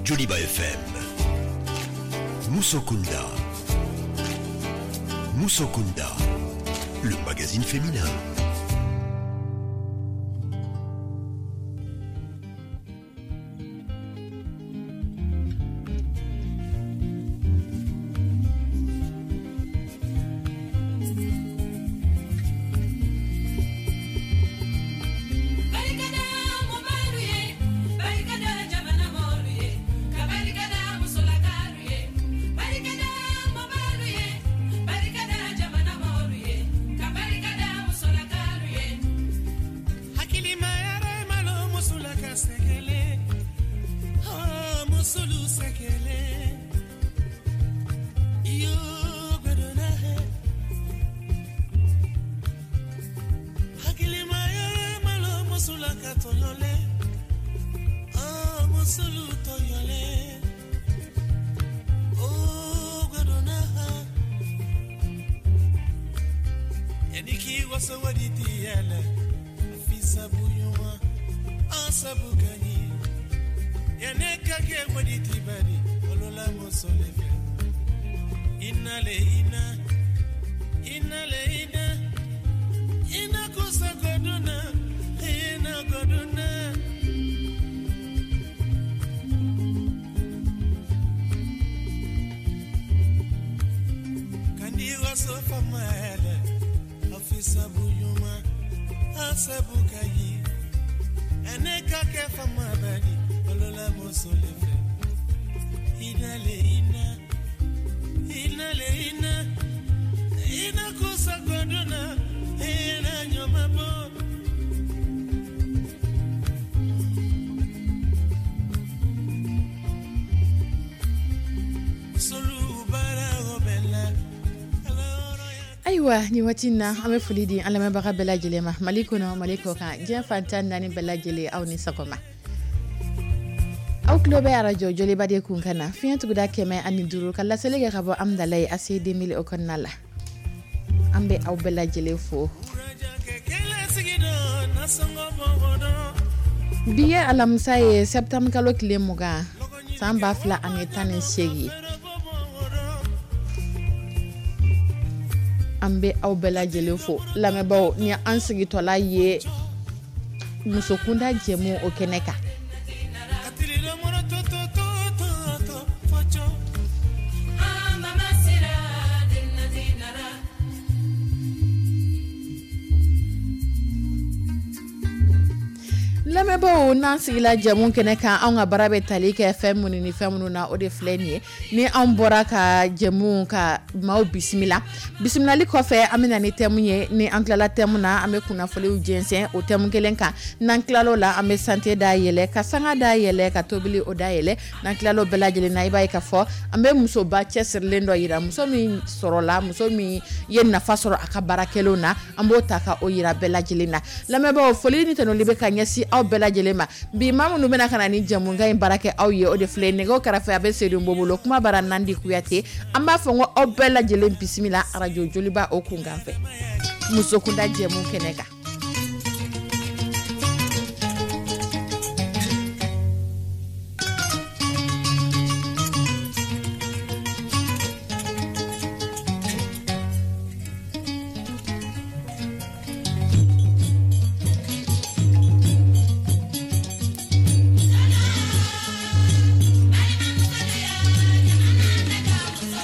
Joliba FM. Moussokunda. Moussokunda, le magazine féminin. Ni watina ame fulidi alame baka bela jelema maliko na maliko ka jen fantan nani bela jele au ni sakoma au klobe radio Joliba de kunkana fientu guda keme ani duru kala selege kabo amdalay asi 2000 okonnala ambe au bela jele fo biye alamsaye septembre kalo kilemuga samba fla anetane shegi ambe au bela jele fo lamebo ni ansigi tola ye musokunda jemu okeneka lamebo nansi la jamu keneka anga barabe talike fm ni fm na ode flenie ni ambora ka jamu ka mau bismillah li kofe amina ni temunye ni anklala temuna ame kuna fole ujense o temu kelenka nanklalo la ame santé da yele ka sanga da yele ka tobili o da yele nanklalo belajele na ibai ka fo ame muso ba chesir lendo yira muso mi sorola muso mi yen na fasoro akabara kelona ambo taka o yira belajele na lamebo fole ni tano libe ka nyasi au belajele ma bi mamu no bena kana ni jamu ngai barake au ye o de fle nego karafa abe sedu mbobolo kuma bara nandi kuyate amba fongo au belajele bismillah radio Joliba okungamfe musokunda jemu keneka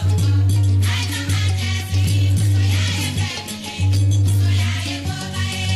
Bye.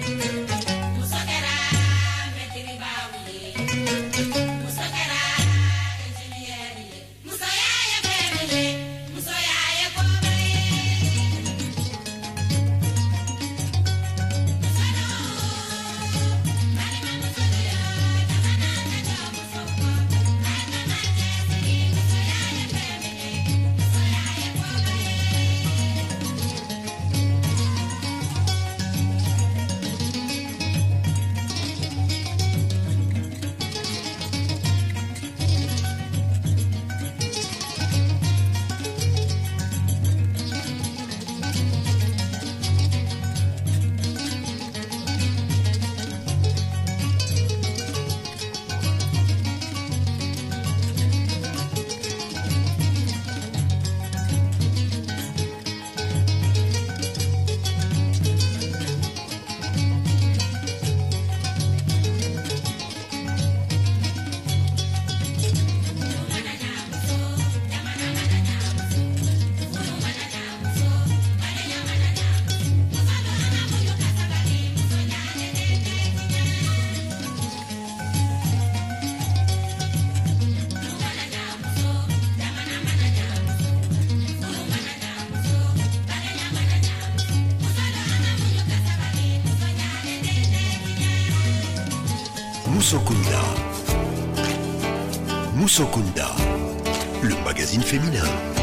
Musokunda, le magazine féminin.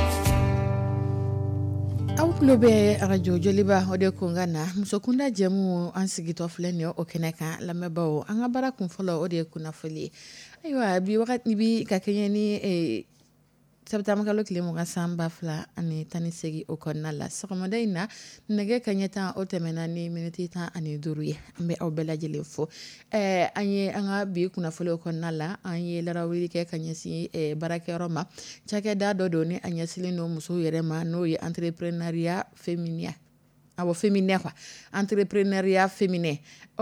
Awulobe radio joliba ode kungana Musokunda jemu ansigito flenyo okeneka lamebao anga bara kun folo ode kunafoli aywa bi wakati bi kakeni September kilimo ga samba fla ani tani segi okonna la sokomada ina nege kanyeta otemena ni minute ta ani duruye ambe obela jelefo anye anga bi kuna fole okonna la anye larawili ke kanyesi barake roma chake da dodo ni anye silino muso yerema no ye entrepreneuriat féminin abo féminin quoi entrepreneuriat féminin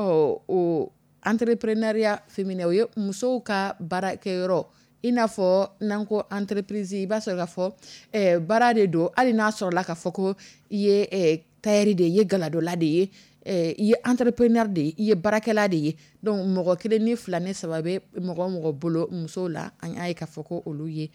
o entrepreneuriat féminin o muso ka barake ro inafo nanko entreprise ba so ga fo bara de do ali na so la ka foko ye tayari de ye galado la de ye entrepreneur de ye barakela de donc mogo kele ni flane sababe mogo bolo muso la an ay ka foko olu ye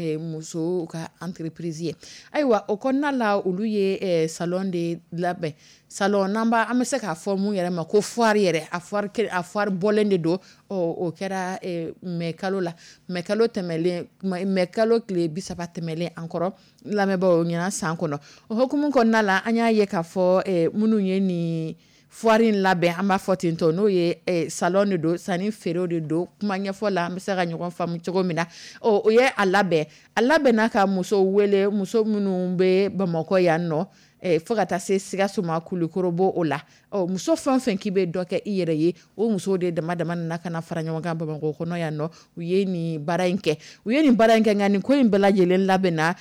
muso ka entreprise aywa okonna la olu ye salon de labe salon namba amese ka fo mu yere ma ko foire yere a foire bolende do o kera mekalo la mekalo temele mekalo kle bisaba temele encore la mebo nyana sankono o hokumun konna la anya ye ka fo munu ye ni foire labe amba fotinto no ye salon do sani fero de do kuma nya fo la amese ga nyoko fam chogomina o ye alabe na ka muso wele muso munu be bamako yanno fogata se siga suma kulukorobo ola muso fanfen kibe doke iyere ye o muso de dama na kana faranya wanga bamako kono yanno uye ni barainke ngani ko imbela jelen labena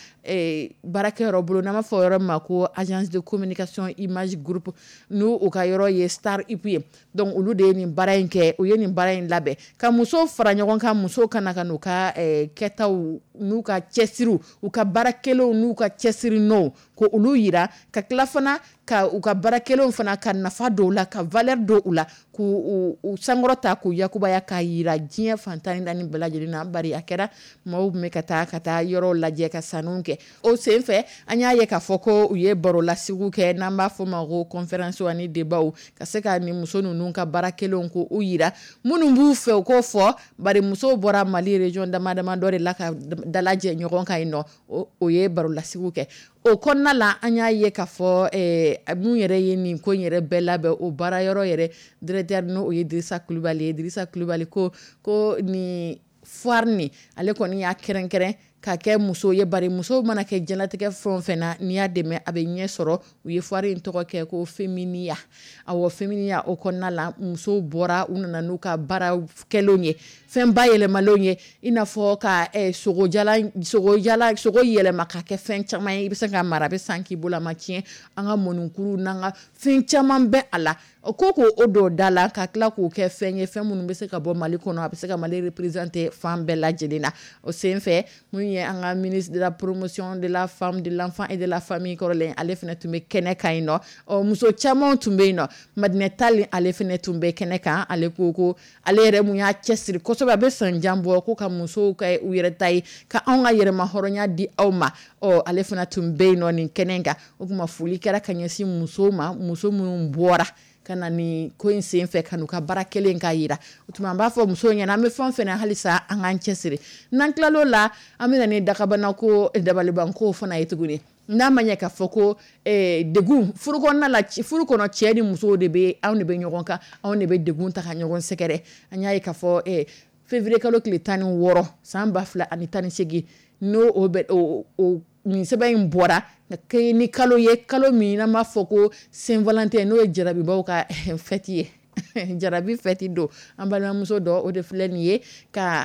barake robolo na ma fo yoro mako agence de communication image group no o ka yoro ye star ipie donc ulu de ni barainke uye ni barain labe ka muso faranya wanga muso kana kanu ka keta nu ka chesiru u ka barakelo nu ka chesiri no ko ulu yira ka klafana ka u ka barakelo fana ka nafa do la ka valeur do ula ku u sangorota ku yakuba ya ka yira jien fantani dani belaje na bari akera mo me kata yoro laje ka sanunke o senfe anya ye ka foko u ye baro la sigu ke namba fo ma go conférence wani débat ka se ka ni muso nunu ka barakelo ko u yira munu bu fe ko fo bari muso bora Mali region dama dore la ka dalaje nyogon ka ino o ye baro la sigu ke o konna la anya ye ka fo mu yere ye ni ko yere bella be o bara yoro yere directeur no o Idrissa Coulibaly ko ni foirni ale ko ni ya keren ka ke muso ye bari muso mana ke janatige fena ni ya deme abe nye soro u ye foire ntoko ke ko feminia o konna la muso bora unana nuka bara kelonye femba yele malonye ina fo ka sogo yele makake fen chama ibisa ka marabe sanki bola machien anga monunkuru nanga fen chama be ala koko odo dala ka kla ko ke fenye fen munu be se ka bo Mali kono abe se ka Mali représenter femme bella jelina o senfe mu min ye an ka ministre de la promotion de la femme, de l'enfant et de la famille kɔrɔlen ale fana tun bɛ kɛnɛ kan yen nɔ muso caman tun bɛ yen nɔ Madinɛ Tall ale fana tun bɛ kɛnɛ kan ale ko ale yɛrɛ mun y'a cɛsiri kosɛbɛ a bɛ sanjan bɔ ko ka musow ka u yɛrɛ ta ye ka anw ka yɛrɛma hɔrɔnya di aw ma ale fana tun bɛ yen nɔ nin kɛnɛ kan o tuma foli kɛra ka ɲɛsin musow ma muso minnu bɔra ka na ni ko in senfɛ ka n'u ka baara kelen ka yira o tuma an b'a fɔ musow ɲɛna an bɛ fɛn fɛn halisa an k'an cɛsiri n'an tilal'o la an bɛ na ni dakabana ko dabalibanko fana ye tuguni n'a ma ɲɛ k'a fɔ ko degun furu kɔnɔna la furu kɔnɔ cɛ ni musow de bɛ anw de bɛ ɲɔgɔn kan anw de bɛ degun ta ka ɲɔgɔn sɛgɛrɛ an y'a ye k'a fɔ février kalo tile 16 san 2018 n'o o nin sɛbɛn in bɔra ni kalo ye kalo min n'an b'a fɔ ko Saint Valentin n'o ye jarabibaw ka fête ye jarabi fête don an balimamuso dɔ o de filɛ nin ye ka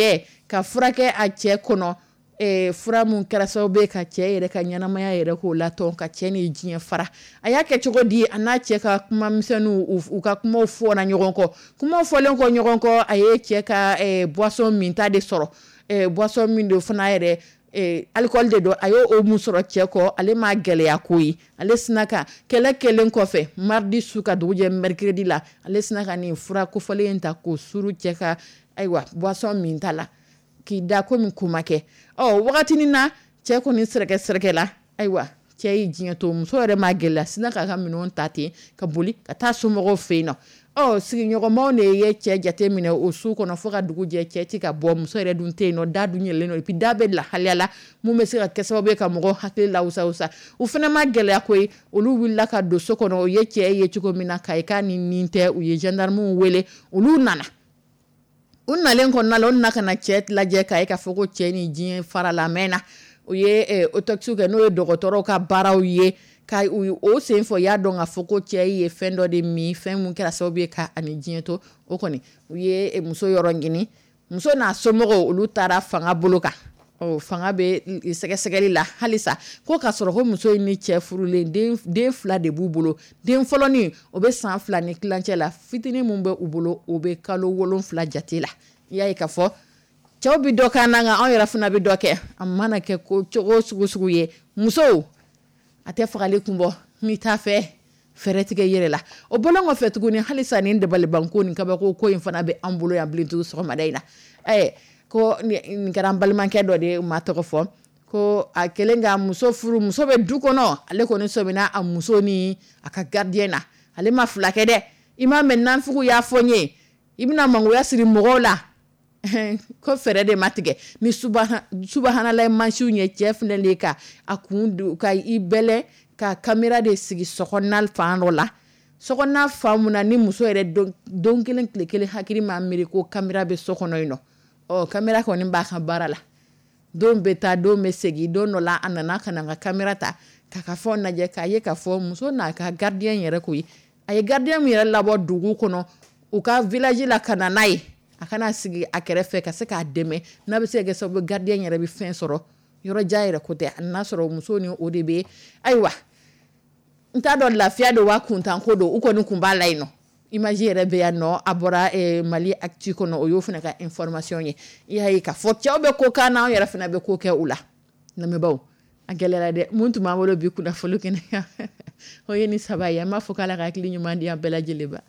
furakɛ a cɛ kɔnɔ fura mun kɛra sababu ye ka cɛ yɛrɛ ka ɲɛnamaya yɛrɛ k'o latɔn ka cɛ ni diɲɛ fara a y'a kɛ cogo di a n'a cɛ ka kuma misɛnninw u ka kumaw fɔra ɲɔgɔn kɔ kumaw fɔlen kɔ ɲɔgɔn kɔ a ye cɛ ka boisson minta de sɔrɔ boisson min do fana yɛrɛ alcool de do a y'o mun sɔrɔ cɛ kɔ ale ma gɛlɛya ko ye ale sina ka kɛlɛ kɛlen kɔfɛ mardi su ka dugu jɛ mercredi la ale sina ka nin fura kofɔlen in ta k'o suru cɛ ka ayiwa boisson minta la k'i da komi kuma kɛ wagatinin na cɛ kɔni sɛrɛkɛ la ayiwa cɛ y'i diɲɛ to muso yɛrɛ ma gɛlɛya sina k'a ka minɛnw ta ten ka boli ka taa somɔgɔw fɛ yen nɔ sigiɲɔgɔnmaw de ye cɛ jate minɛ o su kɔnɔ fo ka dugu jɛ cɛ ti ka bɔ muso yɛrɛ dun tɛ yen nɔ da dun yɛlɛlen nɔ epi da bɛ lahaliya la mun bɛ se ka kɛ sababu ye ka mɔgɔw hakili la wusa u fana ma gɛlɛya ko ye olu wulila ka don so kɔnɔ o ye cɛ ye cogo min na k'a ye k'a ni nin tɛ u ye gendarmew wele olu nana u nalen kɔnɔna la u nana ka na cɛ lajɛ k'a ye k'a fɔ ko cɛ ni diɲɛ fara la mɛnna u ye autopsie kɛ n'o ye dɔgɔtɔrɔw ka baaraw ye ka o sen fɔ y'a dɔn k'a fɔ ko cɛ ye fɛn dɔ de min fɛn mun kɛra sababu ye ka ani diɲɛ to o kɔni u ye muso yɔrɔ ɲini muso n'a somɔgɔw olu taara fanga bolo kan fanga bɛ sɛgɛsɛgɛli la halisa ko k'a sɔrɔ ko muso in ni cɛ furulen den 2 de b'u bolo den fɔlɔnin o bɛ san 2 ni tilancɛ la fitinin mun bɛ u bolo o bɛ kalo 7 jate la i y'a ye k'a fɔ cɛw bɛ dɔ kɛ n'an kan anw yɛrɛ fana bɛ dɔ kɛ a mana kɛ ko cogo sugu ye musow a tɛ fagali kun bɔ n'i t'a fɛ fɛrɛ tigɛ yɛrɛ la o bɔlen kɔfɛ tuguni halisa nin dabalibanko nin kabako ko in fana bɛ an bolo yan bilen tugun sɔgɔmada in na ko nin kɛra an balimakɛ dɔ de ma tɔgɔ fɔ ko a kɛlen ka muso furu muso bɛ du kɔnɔ ale kɔni sɔmina a muso ni a ka gardien na ale ma fila kɛ dɛ i m'a mɛn nanfugu y'a fɔ n ye i bɛna mangoya siri mɔgɔw la ko fɛrɛ de ma tigɛ ni subahanalayi mansiw ye cɛ finɛlen ka a kun ka i bɛlɛ ka kamera de sigi sɔkɔnɔna fan dɔ la sɔkɔnɔna fan mun na ni muso yɛrɛ don kelen tile kelen hakili ma miiri ko kamera bɛ so kɔnɔ yen nɔ kamera kɔni b'a ka baara la don bɛ taa don bɛ segin don dɔ la a nana ka na n ka kamera ta k'a ka fɛnw lajɛ k'a ye k'a fɔ muso n'a ka gardien yɛrɛ ko ye a ye gardien min yɛrɛ labɔ dugu kɔnɔ u ka village la ka na n'a ye a kana sigi a kɛrɛfɛ ka se k'a dɛmɛ n'a bɛ se ka kɛ sababu gardien yɛrɛ bɛ fɛn sɔrɔ yɔrɔ jan yɛrɛ ko tɛ a n'a sɔrɔ muso ni o de bɛ ayiwa n t'a dɔn lafiya de wa kuntan ko don u kɔni kun b'a la yen nɔ image yɛrɛ bɛ yan nɔ a bɔra Mali Actu kɔnɔ o y'o fana ka information ye i y'a ye k'a fɔ cɛw bɛ ko kan na anw yɛrɛ fana bɛ ko kɛ u la lamɛnbaaw a gɛlɛyara dɛ mun tun b'an bolo bi kunnafoni kɛnɛ kan o ye ni saba ye an b'a fɔ k'Ala ka hakili ɲuman di an bɛɛ lajɛlen ma.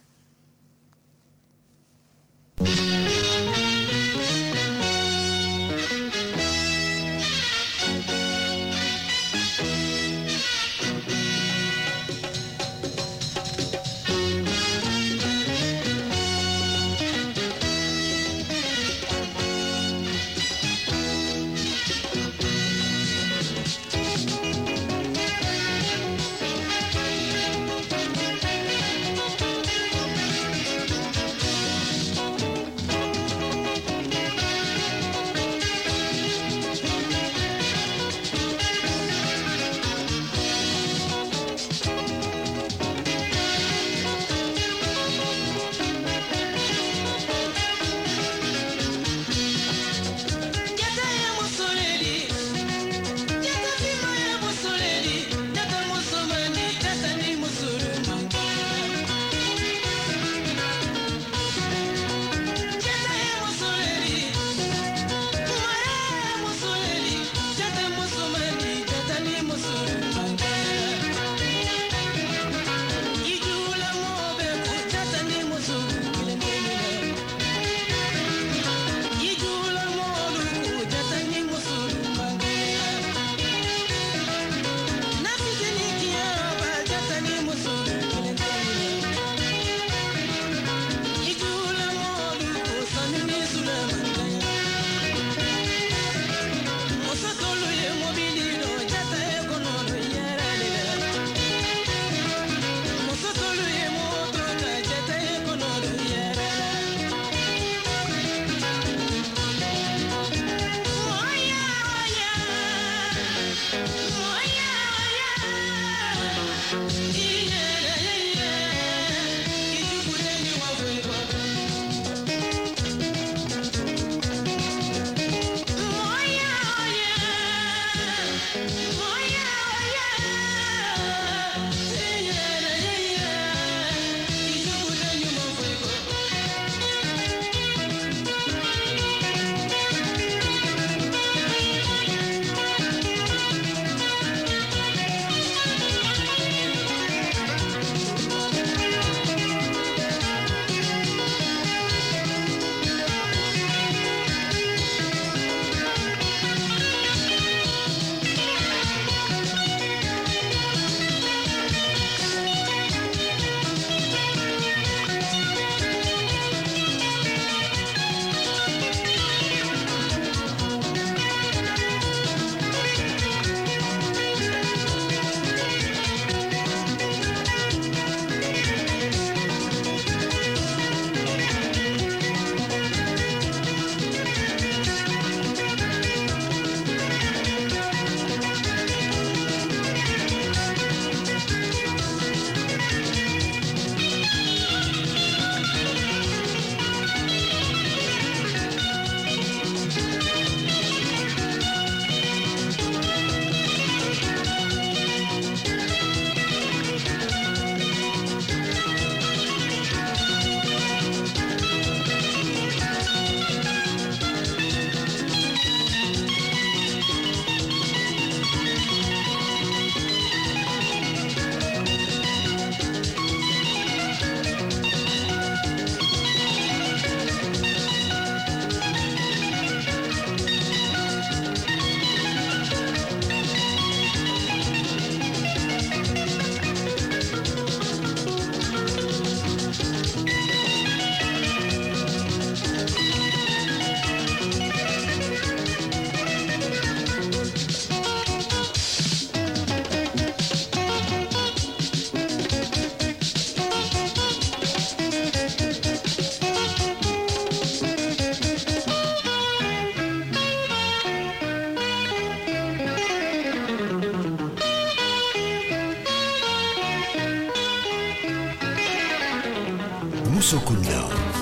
Moussokunda.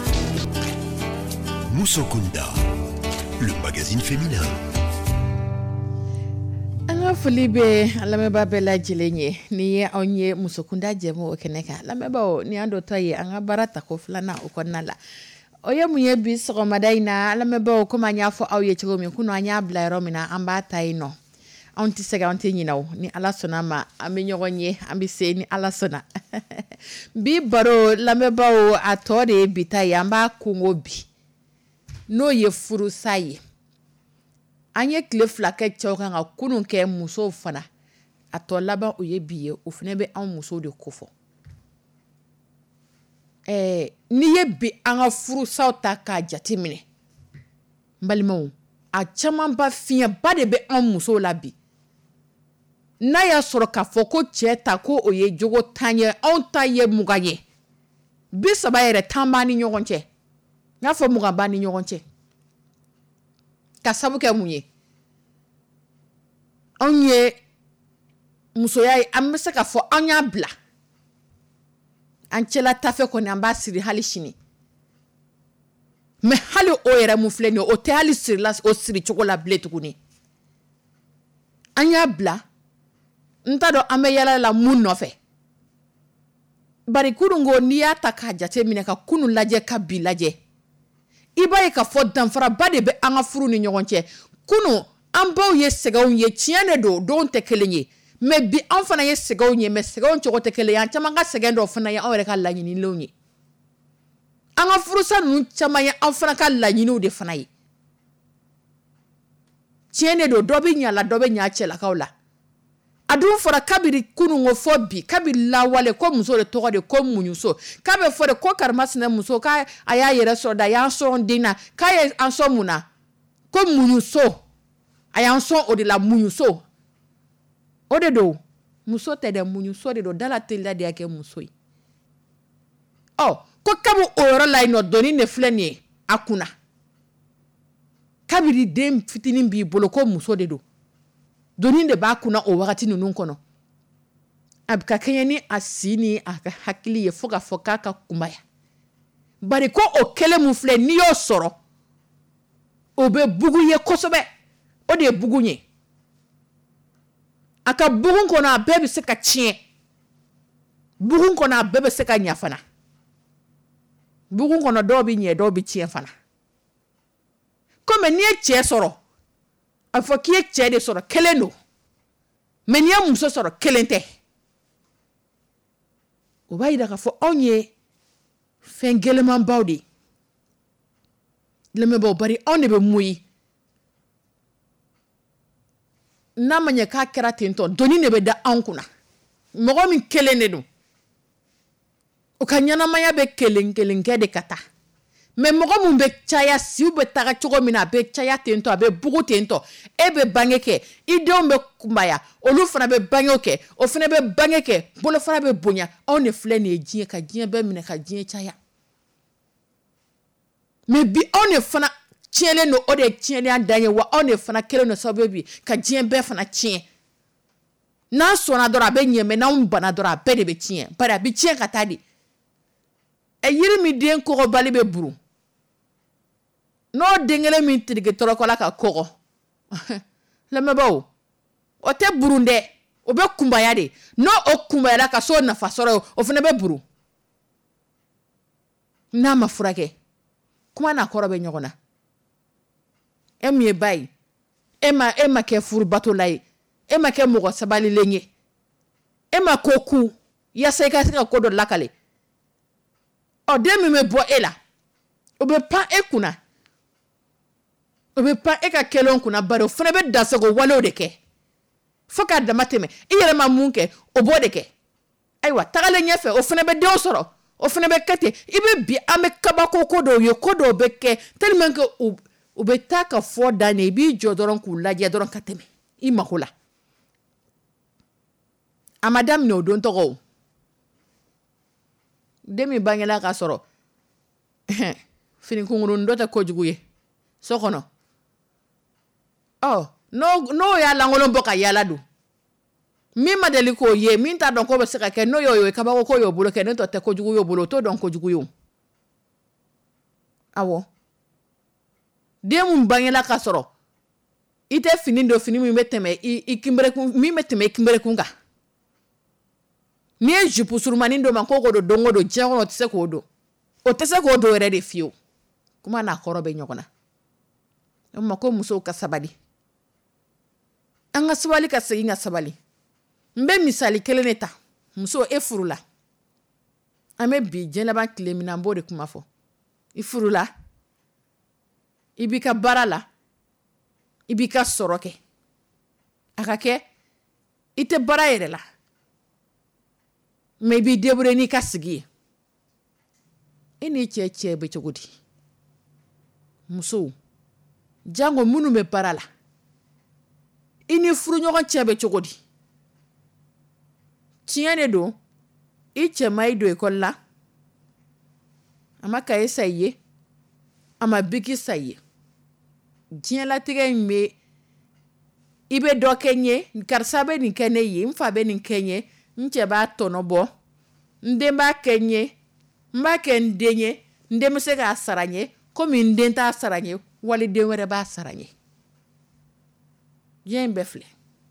Moussokunda, le magazine féminin. Anga fulibe alameba bela jilenye ni onye Moussokunda jemo okeneka lameba o ni ando taye anga barata ko flana ukonnala oye munye bis romadaina alameba o kuma nyafo awye chigomi kuno anya bla romina amba tayino onti sega onti nyinawo ni alasona ma amenyogonye ambise ni alasona bi baro lameba o atore bitaya amba kungobi no ye furu saye anye kle flake choka nga kunun ke muso fana ato laba oye biye ofne be an muso de kofo ni ye bi anga furu sauta ka jatimine mbalimo a chaman ba fiya ba de be an muso labi na ya soro ka foko cheta ko oye jogo tanye on taye mugaye bi saba yere tamba ni nyogonche nga fo mugaba ni nyogonche kasabu ke munye onye musoya ambese ka fo anya bla anchela tafe ko namba siri halishini me hali oyere mufleni o te hali siri las o siri chokola bletu kuni anya bla ntado ameyala la munofe bari kurungo niya takaja temine ka kunu laje ka bilaje ibaye ka fo danfara bade be anga furu ni nyogonche kunu ambaw ye segaw ye tiene do don te kelenye me bi an fana ye segaw ye me segaw chogo te kele yan chama nga segendo fana ya awre ka lanyini lonye anga furu sa nu chama ya an fana ka lanyini de fana ye tiene do dobi nya la dobe nya chela kawla adun fora kabiri kunu ngo fobi kabiri la wale ko muso de togo de ko munyuso kabe fore ko karmasina muso ka aya yere so da yan so dina ka ye an so muna ko munyuso aya so o de la munyuso o de do muso te de munyuso de do dala tilla de ake muso yi oh ko kabu oro la ino doni ne fleni akuna kabiri dem fitinin bi bolo ko muso de do doni de ba kuna o wakati nunun kono abka kenyani asini aka hakili ye foka ka kumbaya bari ko o kele mu fle ni yo soro obe bugu ye kosobe o de bugu nye aka bugun kono abebe se ka chien bugun kono abebe se ka nyafana bugun kono dobi nye dobi chien fana comme ni e che soro afo ki e che de soro keleno menia muso soro kelente o bayida ka fo onye fengeleman bawdi leme bo bari onne be muyi namanya ka kera tento doni ne be da ankuna mogo min kelene do o kanyana maya be kelen de kata me mogo mun be chaya si ube taga chogo mina be chaya tento abe bugu tento ebe bangeke idon be kumbaya olu fana be bangeke o fana be bangeke bolo fana be bonya on e flene ejie ka jie be mina ka jie chaya me bi on e fana chiele no ode chiele andanye wa on e fana kele no sabebi ka jie be fana chie na so na dora be nyeme na mbana dora be de be chie para bi chie katadi e yiri mi den ko bali be buru no dengele mi tirige torokola ka kogo le mebo o te burunde o be kumbaya de no o kumbaya ka so na fasoro o fene be buru na mafurake kuma na korobe nyogona emie bay ema ke furu bato lay ema ke mogo sabali lenye ema koku ya seka kodo lakale o demi me bo ela o be pa ekuna o be pa eka kelon kuna baro fene be dasago walo de ke foka damateme iyere ma munke o bo de ke aywa tagale nyefe o fene be de osoro o fene be kete ibe bi ame kabako kodo yo kodo be ke tellement que o be taka fo dane bi jodoron ku laje doron kateme imahola amadam no don togo demi bangela ka soro fini kunguru ndota kojuguye sokono oh no ya langolo mboka yala du mi madeli ko ye min ta don ko be seka ke no yo ka ba ko yo bulo ke no to te kojugu yo bulo to don kojugu yo awo den mun bangela ka sɔrɔ i tɛ fini do fini min bɛ tɛmɛ i kinberekun min bɛ tɛmɛ i kinberekun kan ni ye jupe surumani do ma ko ko do dongo do diɲɛ kɔnɔ o tɛ se k'o do o tɛ se k'o do yɛrɛ de fiyewu kuma n'a kɔrɔ bɛ ɲɔgɔn na o ma ko musow ka sabali an ka sabali ka segin ka sabali n bɛ misali kelen de ta muso e furula an bɛ bi diɲɛ laban tile min na an b'o de kuma fɔ i furula i b'i ka baara la i b'i ka sɔrɔ kɛ a ka kɛ i tɛ baara yɛrɛ la mais i b'i débrouiller n'i ka sigi ye e n'i cɛ bɛ cogo di musow jango minnu bɛ baara la i ni furuɲɔgɔn cɛ bɛ cogo di tiɲɛ de don i cɛ ma i don école la a ma kaye sa i ye a ma biki sa i ye diɲɛlatigɛ in bɛ i bɛ dɔ kɛ n ye karisa bɛ nin kɛ ne ye n fa bɛ nin kɛ n ye n cɛ b'a tɔnɔ bɔ n den b'a kɛ n ye n b'a kɛ n den ye n den bɛ se k'a sara n ye komi n den t'a sara n ye wali den wɛrɛ b'a sara n ye diɲɛ in bɛɛ filɛ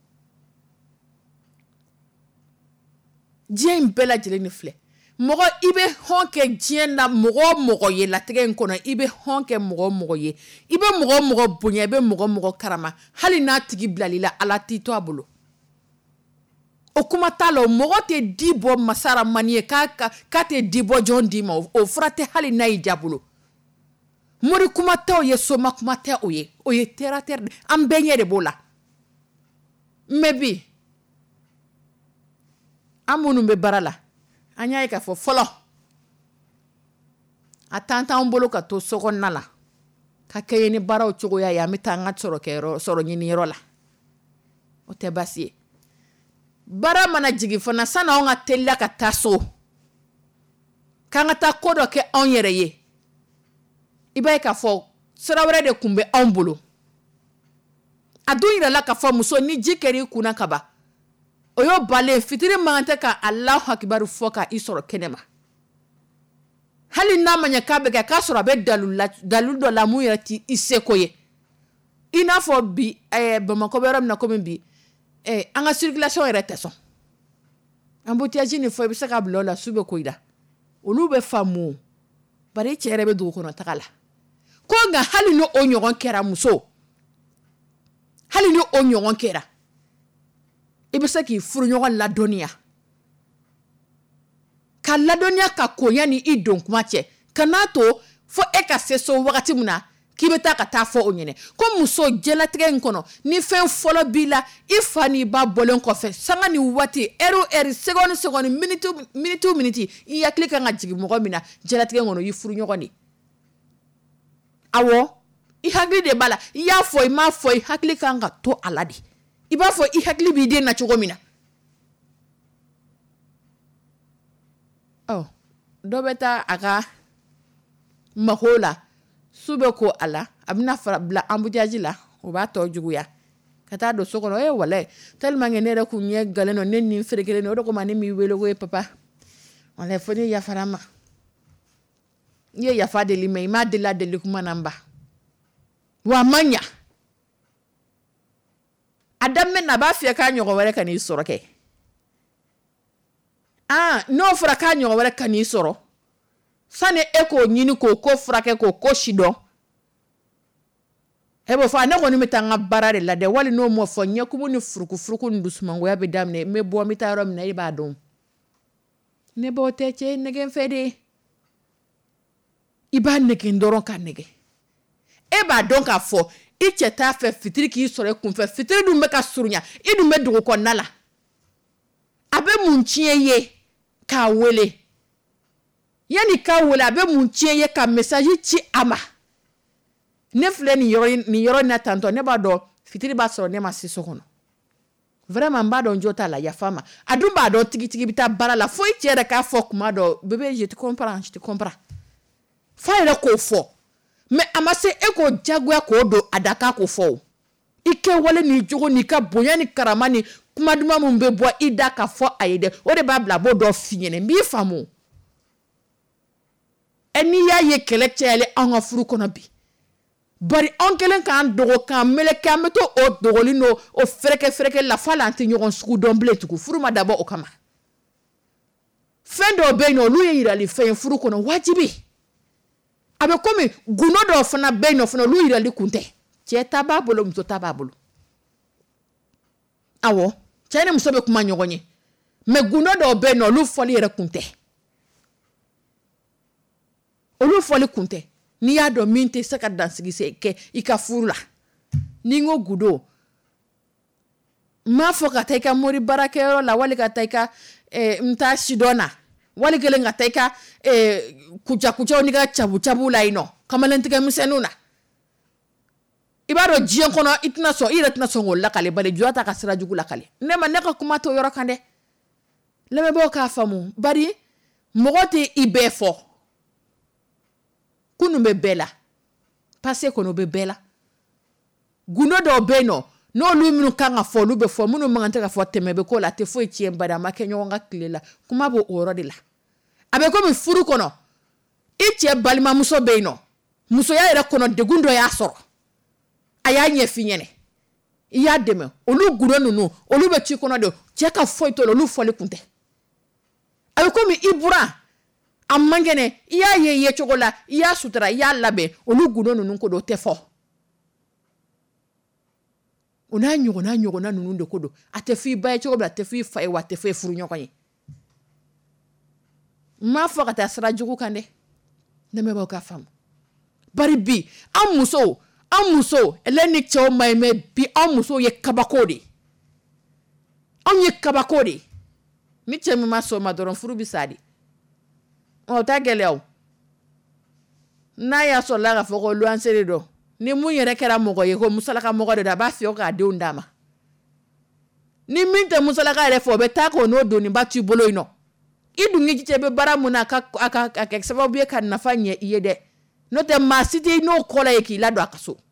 diɲɛ in bɛɛ lajɛlen ni filɛ mɔgɔ i bɛ hɔn kɛ diɲɛ na mɔgɔ mɔgɔ ye latigɛ in kɔnɔ i bɛ hɔn kɛ mɔgɔ mɔgɔ ye i bɛ mɔgɔ mɔgɔ bonya i bɛ mɔgɔ mɔgɔ karama hali n'a tigi bilali la ala t'i to a bolo o kuma t'a la mɔgɔ tɛ di bɔ masaramani ye k'a tɛ di bɔ jɔn d'i ma o fura tɛ hali n'a y'i ja bolo mori kuma tɛ o ye soma kuma tɛ o ye terre à terre an bɛɛ ɲɛ de b'o la mais bi an minnu bɛ baara la an y'a ye k'a fɔ fɔlɔ a t'an bolo ka to sokɔnɔna la ka kɛɲɛ ni baaraw cogoya ye an bɛ taa an ka sɔrɔ ɲiniyɔrɔ la o tɛ baasi ye baara mana jigin fana sani anw ka teliya ka taa so k'an ka taa ko dɔ kɛ anw yɛrɛ ye i b'a ye k'a fɔ sira wɛrɛ de tun bɛ anw bolo a dun yirala k'a fɔ muso ni ji kɛra i kunna ka ban o y'o balen fitiri man tɛ ka Alahu akibaru fɔ ka i sɔrɔ kɛnɛma hali n'a ma ɲɛ k'a bɛ kɛ k'a sɔrɔ a bɛ dalu dɔ la mun yɛrɛ tɛ i seko ye i n'a fɔ bi Bamakɔ bɛ yɔrɔ min na komi bi an ka circulation yɛrɛ tɛ sɔn embouteillage ni fɔ i bɛ se ka bila o la su bɛ ko i da olu bɛ faamu bari i cɛ yɛrɛ bɛ dugu kɔnɔ taga la ko nka hali ni o ɲɔgɔn kɛra muso hali ni o ɲɔgɔn kɛra i bɛ se k'i furuɲɔgɔn ladɔnniya ka ladɔnniya ka konya ni i don kuma cɛ ka n'a to fo e ka se so wagati min na k'i bɛ taa ka taa fɔ o ɲɛnɛ ko muso jɛnatigɛ in kɔnɔ ni fɛn fɔlɔ b'i la i fa n'i ba bɔlen kɔfɛ sanga ni waati heure o heure seconde seconde minute o minute i hakili kan ka jigin mɔgɔ min na jɛnatigɛ in kɔnɔ i furuɲɔgɔn de awɔ i hakili de b'a la i y'a fɔ i m'a fɔ i hakili kan ka to a la de i b'a fɔ i hakili b'i den na cogo min na dɔ bɛ taa a ka mago la su bɛ ko a la a bɛna bila embouteillage la o b'a tɔ juguya ka taa don so kɔnɔ walayi tellement que ne yɛrɛ kun ɲɛ galen don ne ni ferekelen o de kama ne m'i wele ko papa walayi fo ne yafara ma i ye yafa deli mais i m'a deli kuma na n ba wa a man ɲa a daminɛ na a b'a fiyɛ k'a ɲɔgɔn wɛrɛ ka n'i sɔrɔ kɛ n'o fɔra k'a ɲɔgɔn wɛrɛ ka n'i sɔrɔ sani e k'o ɲini k'o ko furakɛ k'o ko si dɔn e b'o fɔ ne kɔni bɛ taa n ka baara de la dɛ wali n'o m'o fɔ ɲɛkumu ni furukufuruku ni dusumangoya bɛ daminɛ n bɛ bɔ n bɛ taa yɔrɔ min na e b'a dɔn ne b'o tɛ cɛ nɛgɛ fɛ de i b'a nɛgɛ dɔrɔn ka nɛgɛ e b'a dɔn k'a fɔ i cɛ t'a fɛ fitiri k'i sɔrɔ i kunfɛ fitiri dun bɛ ka surunya i dun bɛ dugu kɔnɔna la a bɛ mun tiɲɛ ye k'a wele yanni k'a wele a bɛ mun tiɲɛ ye ka message ci a ma ne filɛ nin yɔrɔ na tantɔ ne b'a dɔn fitiri b'a sɔrɔ ne ma se so kɔnɔ vraiment n b'a dɔn jo t'a la yafa ma a dun b'a dɔn tigitigi bɛ taa baara la fo i cɛ yɛrɛ k'a fɔ kuma dɔ bébé je te comprends fa yɛrɛ k'o fɔ mais a ma se e k'o jagoya k'o don a da k'a k'o fɔ o i kɛwale n'i jogo n'i ka bonya ni karama ni kuma duman min bɛ bɔ i da ka fɔ a ye dɛ o de b'a bila a b'o dɔ f'i ɲɛna n b'i faamu n'i y'a ye kɛlɛ cayalen an ka furu kɔnɔ bi bari an kelen k'an dogo k'an meleke an bɛ to o dogoli no o fɛrɛkɛ la f'a la an tɛ ɲɔgɔn sugu dɔn bilen tugun furu ma dabɔ o kama fɛn dɔw bɛ yen nɔ olu ye yirali fɛn ye furu kɔnɔ wajibi a bɛ komi gundo dɔw fana bɛ yen nɔ fana olu yirali kun tɛ cɛ ta b'a bolo muso ta b'a bolo awɔ cɛ ni muso bɛ kuma ɲɔgɔn ye mais gundo dɔw bɛ yen nɔ olu fɔli yɛrɛ kun tɛ olu fɔli kun tɛ n'i y'a dɔn min tɛ se ka dansigi se kɛ i ka furu la ni n ko gundo m'a fɔ ka taa i ka mori baarakɛyɔrɔ la wali ka taa i ka n taa sidɔn na wali kelen ka taa i ka kucakucaw ni ka cabu la yen nɔ kamalentigɛ misɛnninw na i b'a dɔn diɲɛ kɔnɔ i yɛrɛ tɛna sɔn k'o lakale bari jɔ ta ka sira jugu lakale ne ka kuma t'o yɔrɔ kan dɛ lamɛnbaaw k'a faamu bari mɔgɔ tɛ i bɛɛ fɔ kunun bɛ bɛɛ la passé kɔnɔ bɛ bɛɛ la gundo dɔw bɛ yen nɔ n'olu minnu kan ka fɔ olu bɛ fɔ minnu man kan tɛ ka fɔ tɛmɛ bɛ k'o la a tɛ foyi tiɲɛ bari a ma kɛ ɲɔgɔn ka tile la kuma b'o yɔrɔ de la a bɛ komi furu kɔnɔ i cɛ balimamuso bɛ yen nɔ musoya yɛrɛ kɔnɔ degun dɔ y'a sɔrɔ a y'a ɲɛf'i ɲɛna i y'a dɛmɛ olu gundo ninnu olu bɛ ci kɔnɔ de cɛ ka foyi t'o la olu fɔli kun tɛ a bɛ komi i bura a man kɛnɛ i y'a ye cogo la i y'a sutura i y'a labɛn olu gundo ninnu ko don tɛ fɔ o n'a ɲɔgɔnna ninnu de ko don a tɛ f'i ba ye cogo min a tɛ f'i fa ye wa a tɛ f'i furu ɲɔgɔn ye n m'a fɔ ka taa sira jugu kan dɛ lamɛnbaaw ka faamu bari bi an muso ele ni cɛw ma ye mais bi an musow ye kabako de anw ye kabako de ni cɛ min ma sɔn ma dɔrɔn furu bi sa de o t'a gɛlɛya o n'a y'a sɔrɔla k'a fɔ ko luwanse de don ni mun yɛrɛ kɛra mɔgɔ ye ko musalaka mɔgɔ de don a b'a fiyɛ k'a denw d'a ma ni min tɛ musalaka yɛrɛ fɔ o bɛ taa k'o n'o doniba t'i bolo yen nɔ i dun k'i jija i bɛ baara mun na a ka kɛ sababu ye ka nafa ɲɛ i ye dɛ n'o tɛ maa si tɛ n'o kɔlɛ ye k'i ladon a ka so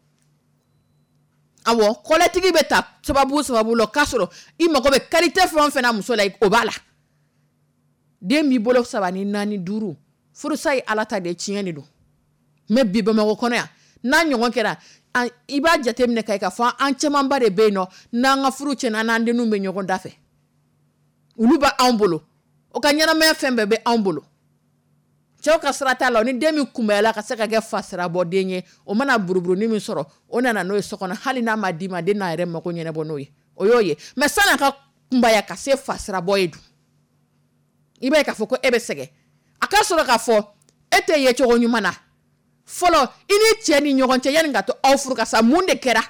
awɔ kɔlɛtigi bɛ ta sababu la k'a sɔrɔ i mago bɛ karité fɛn o fɛn na muso la o b'a la den b'i bolo 3 ni 4 ni 5 furusa ye ala ta de tiɲɛ de don mais bi Bamakɔ kɔnɔ yan n'a ɲɔgɔn kɛra i b'a jateminɛ k'a fɔ an camanba de bɛ yen nɔ n'an ka furu tiɲɛna n'an denw bɛ ɲɔgɔn da fɛ olu bɛ anw bolo o ka ɲɛnamaya fɛn bɛɛ bɛ anw bolo cɛw ka sira t'a la ni den min kunbayala ka se ka kɛ fasirabɔ den ye o mana buruburunin min sɔrɔ o nana n'o ye so kɔnɔ hali n'a ma d'i ma den n'a yɛrɛ mago ɲɛnabɔ n'o ye o y'o ye mais san'a ka kunbaya ka se fasirabɔ ye dun i b'a ye k'a fɔ ko e bɛ sɛgɛn a ka sɔrɔ k'a fɔ e tɛ ye cogo ɲuman na fɔlɔ i ni cɛ ni ɲɔgɔn cɛ yanni ka to aw furu ka sa mun de kɛra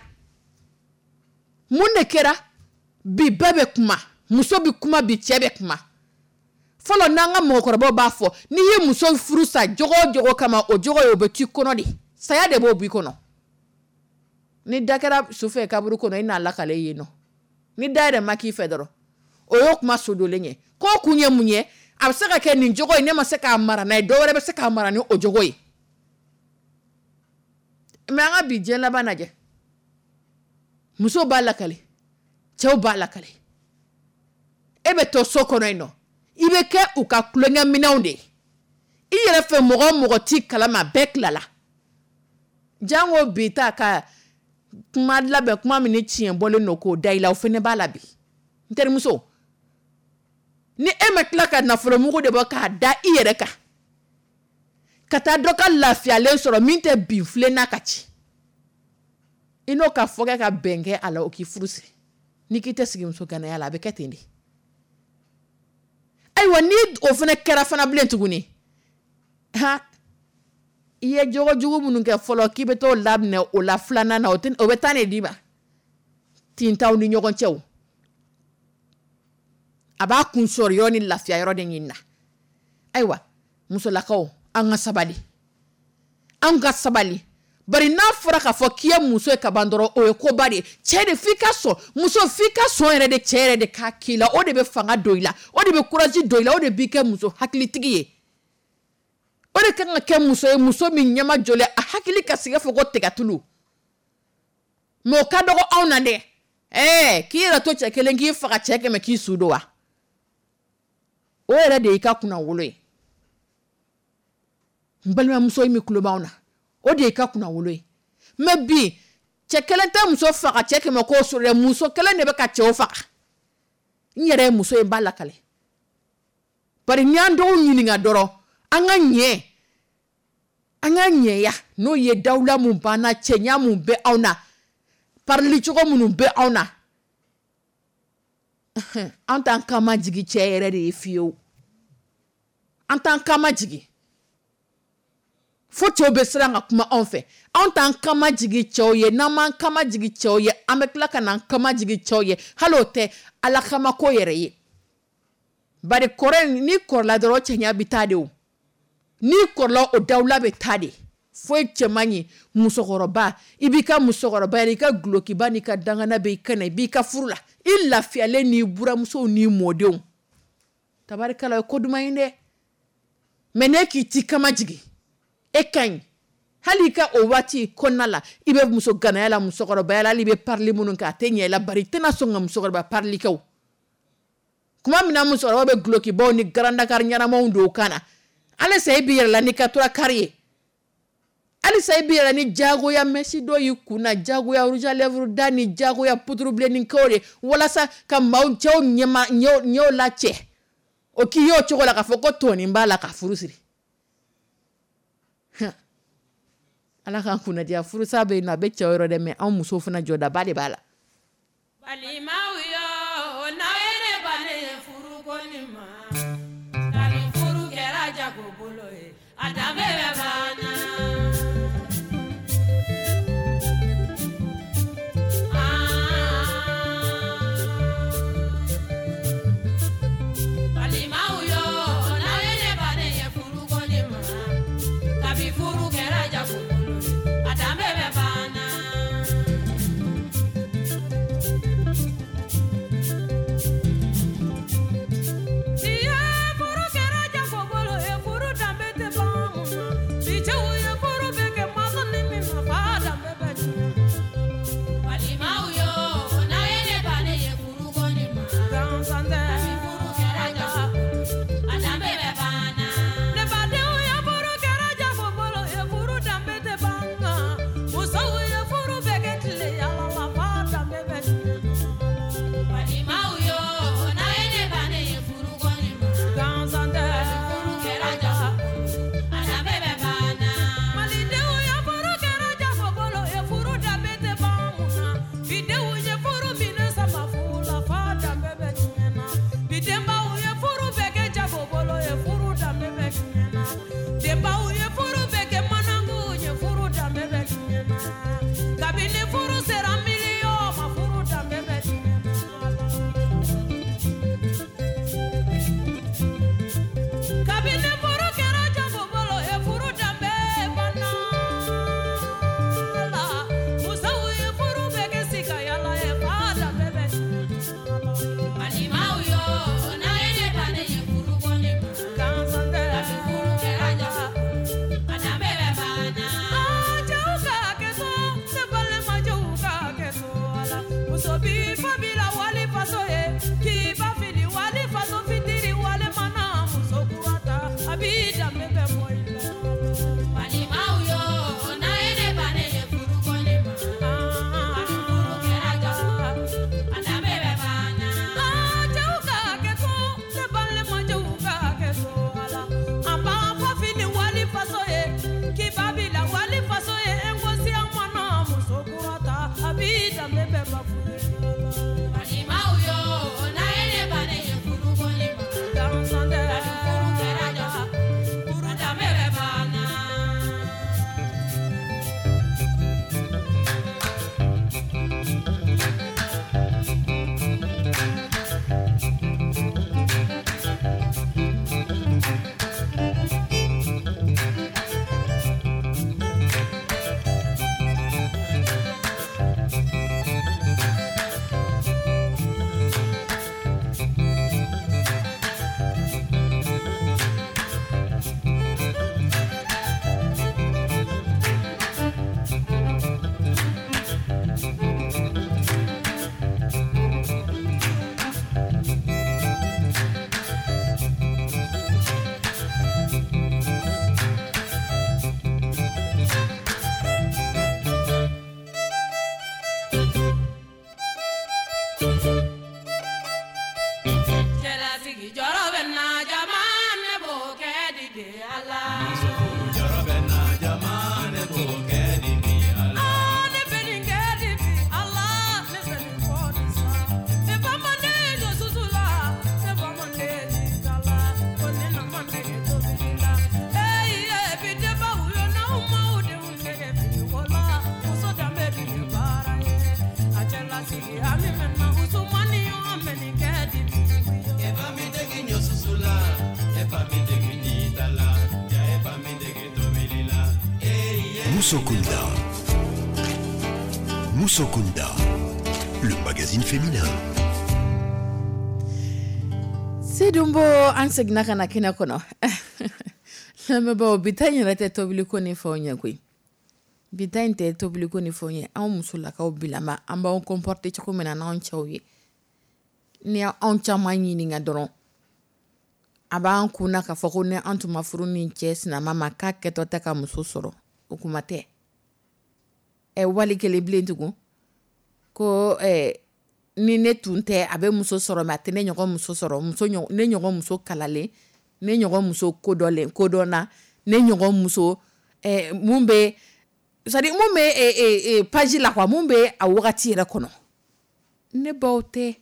bi bɛɛ bɛ kuma muso bɛ kuma bi cɛ bɛ kuma fɔlɔ n'an ka mɔgɔkɔrɔbaw b'a fɔ n'i ye muso furu sa jogo o jogo kama o jogo ye o bɛ t'i kɔnɔ de saya de b'o b'i kɔnɔ ni da kɛra sufɛ kaburu kɔnɔ i n'a lakale yen nɔ ni da yɛrɛ ma k'i fɛ dɔrɔn o y'o kuma sodolen ye k'o kun ye mun ye a bɛ se ka kɛ nin jogo ye ne ma se k'a mara n'a ye dɔ wɛrɛ bɛ se k'a mara ni o jogo ye mais an ka bi diɲɛ laban lajɛ musow b'a lakale cɛw b'a lakale e bɛ to so kɔnɔ yen nɔ i bɛ kɛ u ka tulonkɛminɛnw de ye i yɛrɛ fɛ mɔgɔ o mɔgɔ t'i kalama bɛɛ tilala jango bi ta ka kuma labɛn kuma min ni tiɲɛ bɔlen don k'o da i la o fɛnɛ b'a la bi n terimuso ni e ma tila ka nafolo mugu de bɔ k'a da i yɛrɛ kan ka taa dɔ ka lafiyalen sɔrɔ min tɛ bin filen n'a ka ci i n'o ka fɔ kɛ ka bɛn kɛ a la o k'i furu siri ni k'i tɛ sigi muso ganaya la a bɛ kɛ ten de ayiwa ni o fana kɛra fana bilen tuguni ha i ye jogo jugu minnu kɛ fɔlɔ k'i bɛ t'o labɛn o la filanan na o bɛ taa ne d'i ma tintaw ni ɲɔgɔn cɛw a b'a kun sɔrɔ yɔrɔ ni lafiya yɔrɔ de ɲini na ayiwa musolakaw an ka sabali bari n'a fɔra k'a fɔ k'i ye muso ye ka ban dɔrɔn o ye koba de ye cɛ de f'i ka sɔn muso f'i ka sɔn yɛrɛ de cɛ yɛrɛ de k'a k'i la o de bɛ fanga don i la o de bɛ courage don i la o de b'i kɛ muso hakilitigi ye o de kan ka kɛ muso ye muso min ɲɛma jɔlen a hakili ka sigi fɔ ko tɛgɛtulu mais o ka dɔgɔ anw na dɛ k'i yɛrɛ to cɛ kelen k'i faga cɛ kɛmɛ k'i su don wa o yɛrɛ de y'i ka kunnawolo ye balima muso mi kulobaw na o de ka kuna wolo ye mais bi cɛ kelen tɛ muso faga cɛ kɛmɛ ko so dɛ muso kelen de bɛ ka cɛw faga n yɛrɛ ye muso ye b'a lakale bari ni an dɔw ɲininka dɔrɔn an ka ɲɛya n'o ye dawula mun banna cɛɲa mun bɛ aw na parili cogo minnu bɛ aw na an t'an kama jigi cɛ yɛrɛ de ye fiyewu an t'an kama jigi fo cɛw bɛ siran ka kuma anw fɛ an t'an kama jigi cɛw ye n'an m'an kama jigi cɛw ye an bɛ tila ka n'an kama jigi cɛw ye hali o tɛ ala kama ko yɛrɛ ye bari kɔrɔ ni kɔrɔla dɔrɔn cɛɲa bɛ taa de o ni kɔrɔla o dawula bɛ taa de foyi cɛman ye musokɔrɔba i b'i ka musokɔrɔba yɛrɛ i ka gulokiba n'i ka dangana bɛ i kana i b'i ka furu la i lafiyalen n'i buramusow n'i mɔdenw tabarikala o ye ko duman ye dɛ mais ne k'i ti kama jigi e ka ɲi hali i ka o waati kɔnɔna la i bɛ muso ganaya la musokɔrɔbaya la hali i bɛ parili minnu kɛ a tɛ ɲɛ i la bari i tɛna sɔn ka musokɔrɔba parili kɛ o kuma min na musokɔrɔba bɛ gulokibaw ni garandakari ɲɛnamaw don o kan na halisa i b'i yɛrɛ la n'i ka tora kari ye halisa i b'i yɛrɛ ni jagoya mɛsi dɔ y'i kun na jagoya rouge à lèvres da ni jagoya poudre bilennikɛw de walasa ka maaw cɛw ɲɛw lacɛ o k'i y'o cogo la k'a fɔ ko tɔɔnin b'a la ka furu siri ala k'an kunnadiya furusa bɛ yen nɔ a bɛ cɛw yɔrɔ dɛ mais anw musow fana jɔdaba de b'a la balimaw yo n'aw ye ne balen ye furu kɔni ma kabini furu kɛra jago bolo ye a danbe bɛ banna balimaw yo n'aw ye ne balen ye furu kɔni ma kabini furu kɛra jago bolo ye a danbe bɛ banna Dame de ala jarabe na jamane ko kedi bi ala ne benin kedi bi ala ne benin kodisa e ba mande do susula e ba mande dalaone na mande to bila e bi de ba uyo na uma ude unde bi wala uso da me bi bara ye ajala sigi ami menna usumani yo ameni kedi e ba mi de ginyo susula e ba mi de ginitala ya e ba mi de gitomilila Moussokunda. Moussokunda, le magazine féminin. C'est dumbo an segna kana kina kono. Me ba bitanya rete tobili ko ni fonya kwi. Bitanya te tobili ko ni fonya an musula ka obilama an ba on comporter chako mena na on chawi. Ni an chama nyini nga doron. Aba an kuna ka foko ne an tuma furu ni ches na mama ka keto ta ka muso soro. Okumate. E wali kele blentugo. Ko ni ne tunte abe muso soro ma tene nyogo muso soro muso ne nyogo muso kalale ne nyogo muso kodona ne nyogo muso mumbe sadi mumbe page la kwa mumbe a wakati yere kono ne ba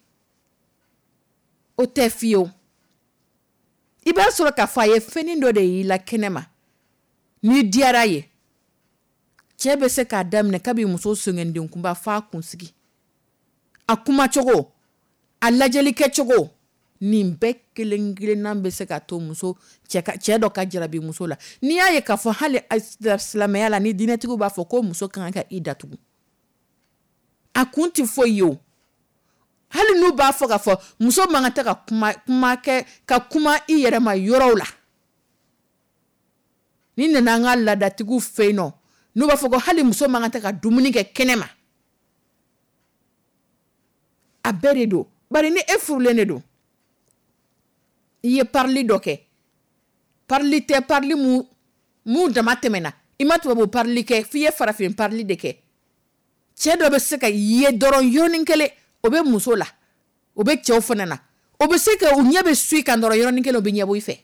ote fio iba soro ka faye fenindo de yi la kenema ni diara ye chebe se ka damne kabi muso sungende nkumba fa kunsigi akuma chogo alajeli ke chogo nimbe kelengile nambe se ka to muso chedo ka jarabi muso la ni aye ka fo hali islamaya la ni dinetigo ba fo ko muso kan ka idatu akunti fo yo hali nu ba fo ka fo muso mangata ka kuma i yere ma yoro la ni nana ngala datigu feino nu ba fo ko hali muso mangata ka dumuni ke kenema abere do bari ni efurule ne do iye parli doke parli mu damatemena imatu bo parli ke fiye farafin parli deke chedo be seka ye doron yonin kele obe muso la obe chew fanana obe seka unyebe sui kan doron yonin kele obe nyebo ife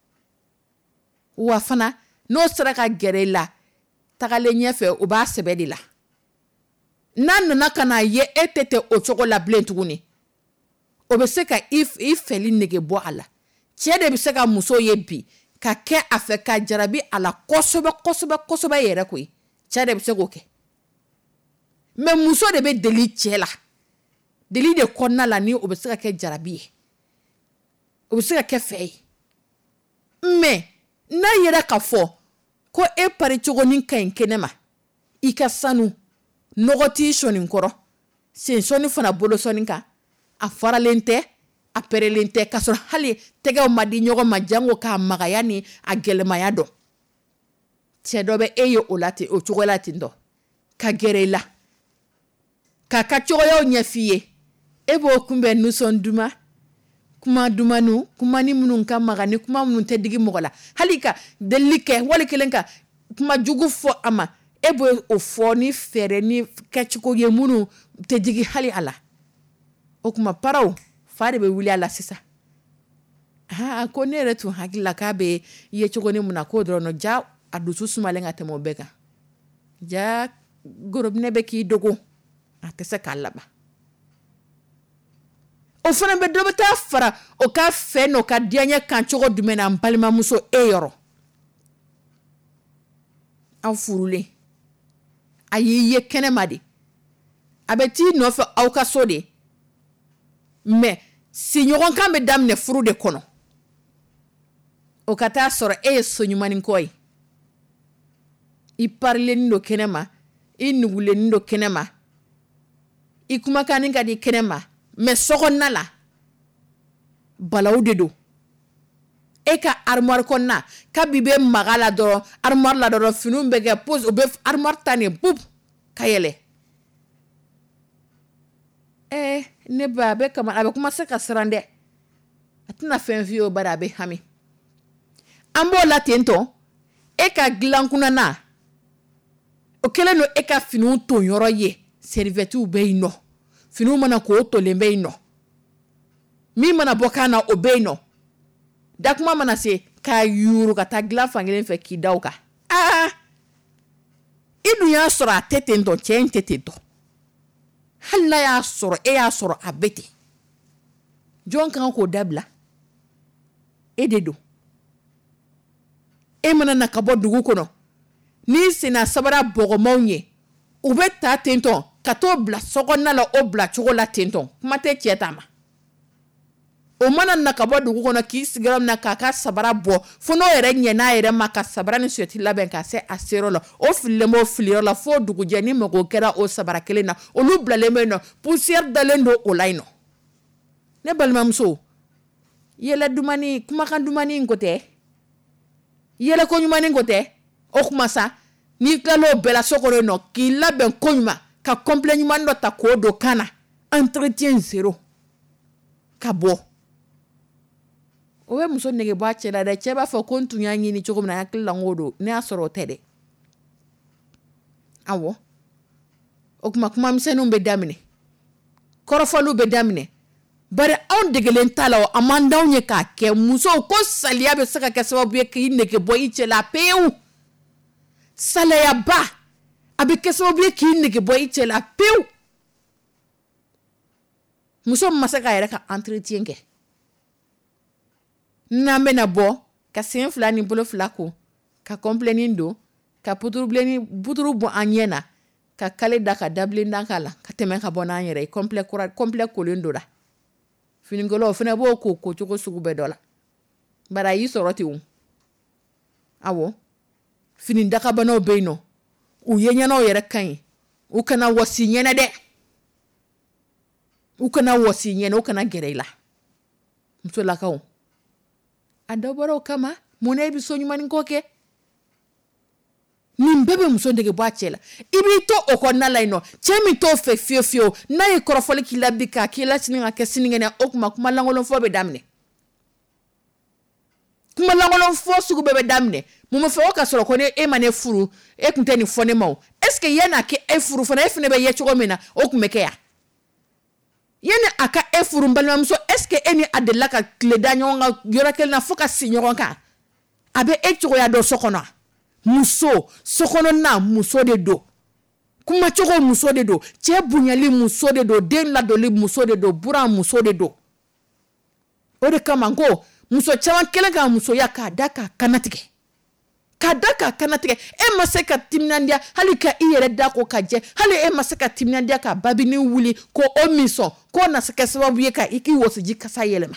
wa fana no sraka gerela tagale nyefe oba sebedi la nan na kana ye etete o chokola blentuguni obe seka ifeli nege bo ala chede be seka muso ye bi ka ke afeka jarabi ala kosobe yere koi chede be seko ke me muso de be deli chela deli de konna la ni obe seka ke jarabi obe seka ke fei me na yere ka fo ko e pare chogoni kan kenema ika sanu nogoti shonin koro sen shoni fana bolo shonin ka a faralente a perelente kasor hali tega o madi nyogo majango ka magaya ni a gelemaya do tiedobe eyo olati o chokolati ndo ka gerela ka choyo nyafiye ebo kumbe nuson duma kuma dumanu kuma ni munun ka magani kuma munun tedigi mogola halika delike wale kelenka kuma jugu fo ama ebo o fo ni fere ni kachiko ye munu tedigi hali ala o kuma parao fare be wuli ala sisa ko ne retu hakila ka be ye choko ni muna ko drono ja adusu sumalenga temo beka ja gorob nebe ki dogo atese kalaba o fana be do beta fara o ka fe no ka dianya kan choko dumena mpalima muso eyoro an furule ayi ye kenemadi abeti no fe au ka sode mais si nyogon kan be damne furu de kono o kata soro so nyumani koy I parle ndo kenema I nugule ndo kenema I kuma kaninga di kenema me soko nala balaw de do e ka armoire konna ka bibe magala do armoire la do finum be ga pose o be armoire tane bub kayele ne ba be kama abe kuma se ka srande atina fenfio bada be hami ambo la tento e ka glankuna na o kele no e ka finu to yoro ye serviette be ino finu mana ko to lembe ino mi mana bokana o be ino dakuma mana se ka yuru ka taa gilan fankelen fɛ k'i da o kan i dun y'a sɔrɔ a tɛ ten tɔ cɛ in tɛ ten tɔ hali n'a y'a sɔrɔ e y'a sɔrɔ a bɛ ten jɔn kan k'o dabila e de don e mana na ka bɔ dugu kɔnɔ n'i senna sabara bɔgɔmaw ye u bɛ taa ten tɔ ka t'o bila sokɔnɔna la o bila cogo la ten tɔ kuma tɛ cɛ ta ma o mana na ka bɔ dugu kɔnɔ k'i sigi yɔrɔ min na k'a ka sabara bɔ fo n'o yɛrɛ ɲɛn'a yɛrɛ ma ka sabara ni suyɛti labɛn ka se a seyɔrɔ la o fililen b'o filiyɔrɔ la fo dugujɛ ni mago kɛra o sabara kelen na olu bilalen bɛ yen nɔ poussière dalen don o la yen nɔ ne balimamuso yɛlɛ dumani kumakan dumani in ko tɛ yɛlɛ ko ɲuman in ko tɛ o kuma sa n'i tilal'o bɛɛ la so kɔnɔ yen nɔ k'i labɛn ko ɲuman ka complet ɲuman dɔ ta k'o don kan na entretien zéro ka bɔ o bɛ muso nege bɔ a cɛ la dɛ cɛ b'a fɔ ko n tun y'a ɲini cogo min na hakili la n k'o don ne y'a sɔrɔ o tɛ dɛ awɔ o kuma kumamisɛnninw bɛ daminɛ kɔrɔfɔliw bɛ daminɛ bari anw degelen t'a la a man d'anw ye k'a kɛ musow ko saliya bɛ se ka kɛ sababu ye k'i nege bɔ i cɛ la pewu salayaba a bɛ kɛ sababu ye k'i nege bɔ i cɛ la pewu muso ma se k'a yɛrɛ ka entretien kɛ n'an bɛna bɔ ka sen fila ni bolo fila ko ka complénin don ka puturu bɔ an ɲɛ na ka kale da ka dabilen da k'a la ka tɛmɛ ka bɔ n'an yɛrɛ ye complet kolen don la finikolaw fana b'o ko cogo sugu bɛɛ dɔ la bari a y'i sɔrɔ ten o awɔ fini dakabanaw bɛ yen nɔ u ye ɲɛnaw yɛrɛ ka ɲi u kana wasi ɲɛnɛ dɛ u kana wasi ɲɛnɛ u kana gɛrɛ i la musolakaw a dɔ bɔra o kama mun na i bɛ so ɲumanin ko kɛ nin bɛɛ bɛ muso nege bɔ a cɛ la i b'i to o kɔnɔna la yen nɔ cɛ min t'o fɛ fiyewu fiyewu n'a ye kɔrɔfɔli k'i la bi k'a k'i la sini ka kɛ sinikɛnɛ o kuma kuma lankolonfɔ bɛ daminɛ kuma lankolonfɔ sugu bɛɛ bɛ daminɛ mun bɛ fɛ o ka sɔrɔ ko ne e ma ne furu e tun tɛ nin fɔ ne ma o est-ce que yan'a kɛ e furu fana e fana bɛ ye cogo min na o tun bɛ kɛ yan yanni a ka e furu n balimamuso est-ce que e ni a delila ka tile da ɲɔgɔn kan yɔrɔ kelen na fo ka si ɲɔgɔn kan a bɛ e cogoya dɔn so kɔnɔ muso sokɔnɔna muso de don kumacogo muso de don cɛ bonyali muso de don den ladoli muso de don buran muso de don o de kama ko muso caman kelen ka musoya k'a da k'a kana tigɛ e ma se ka timinandiya hali ka i yɛrɛ da ko ka jɛ hali e ma se ka timinandiya ka babini wuli ko o min sɔn k'o na se kɛ sababu ye ka i k'i wasiji kasa yɛlɛma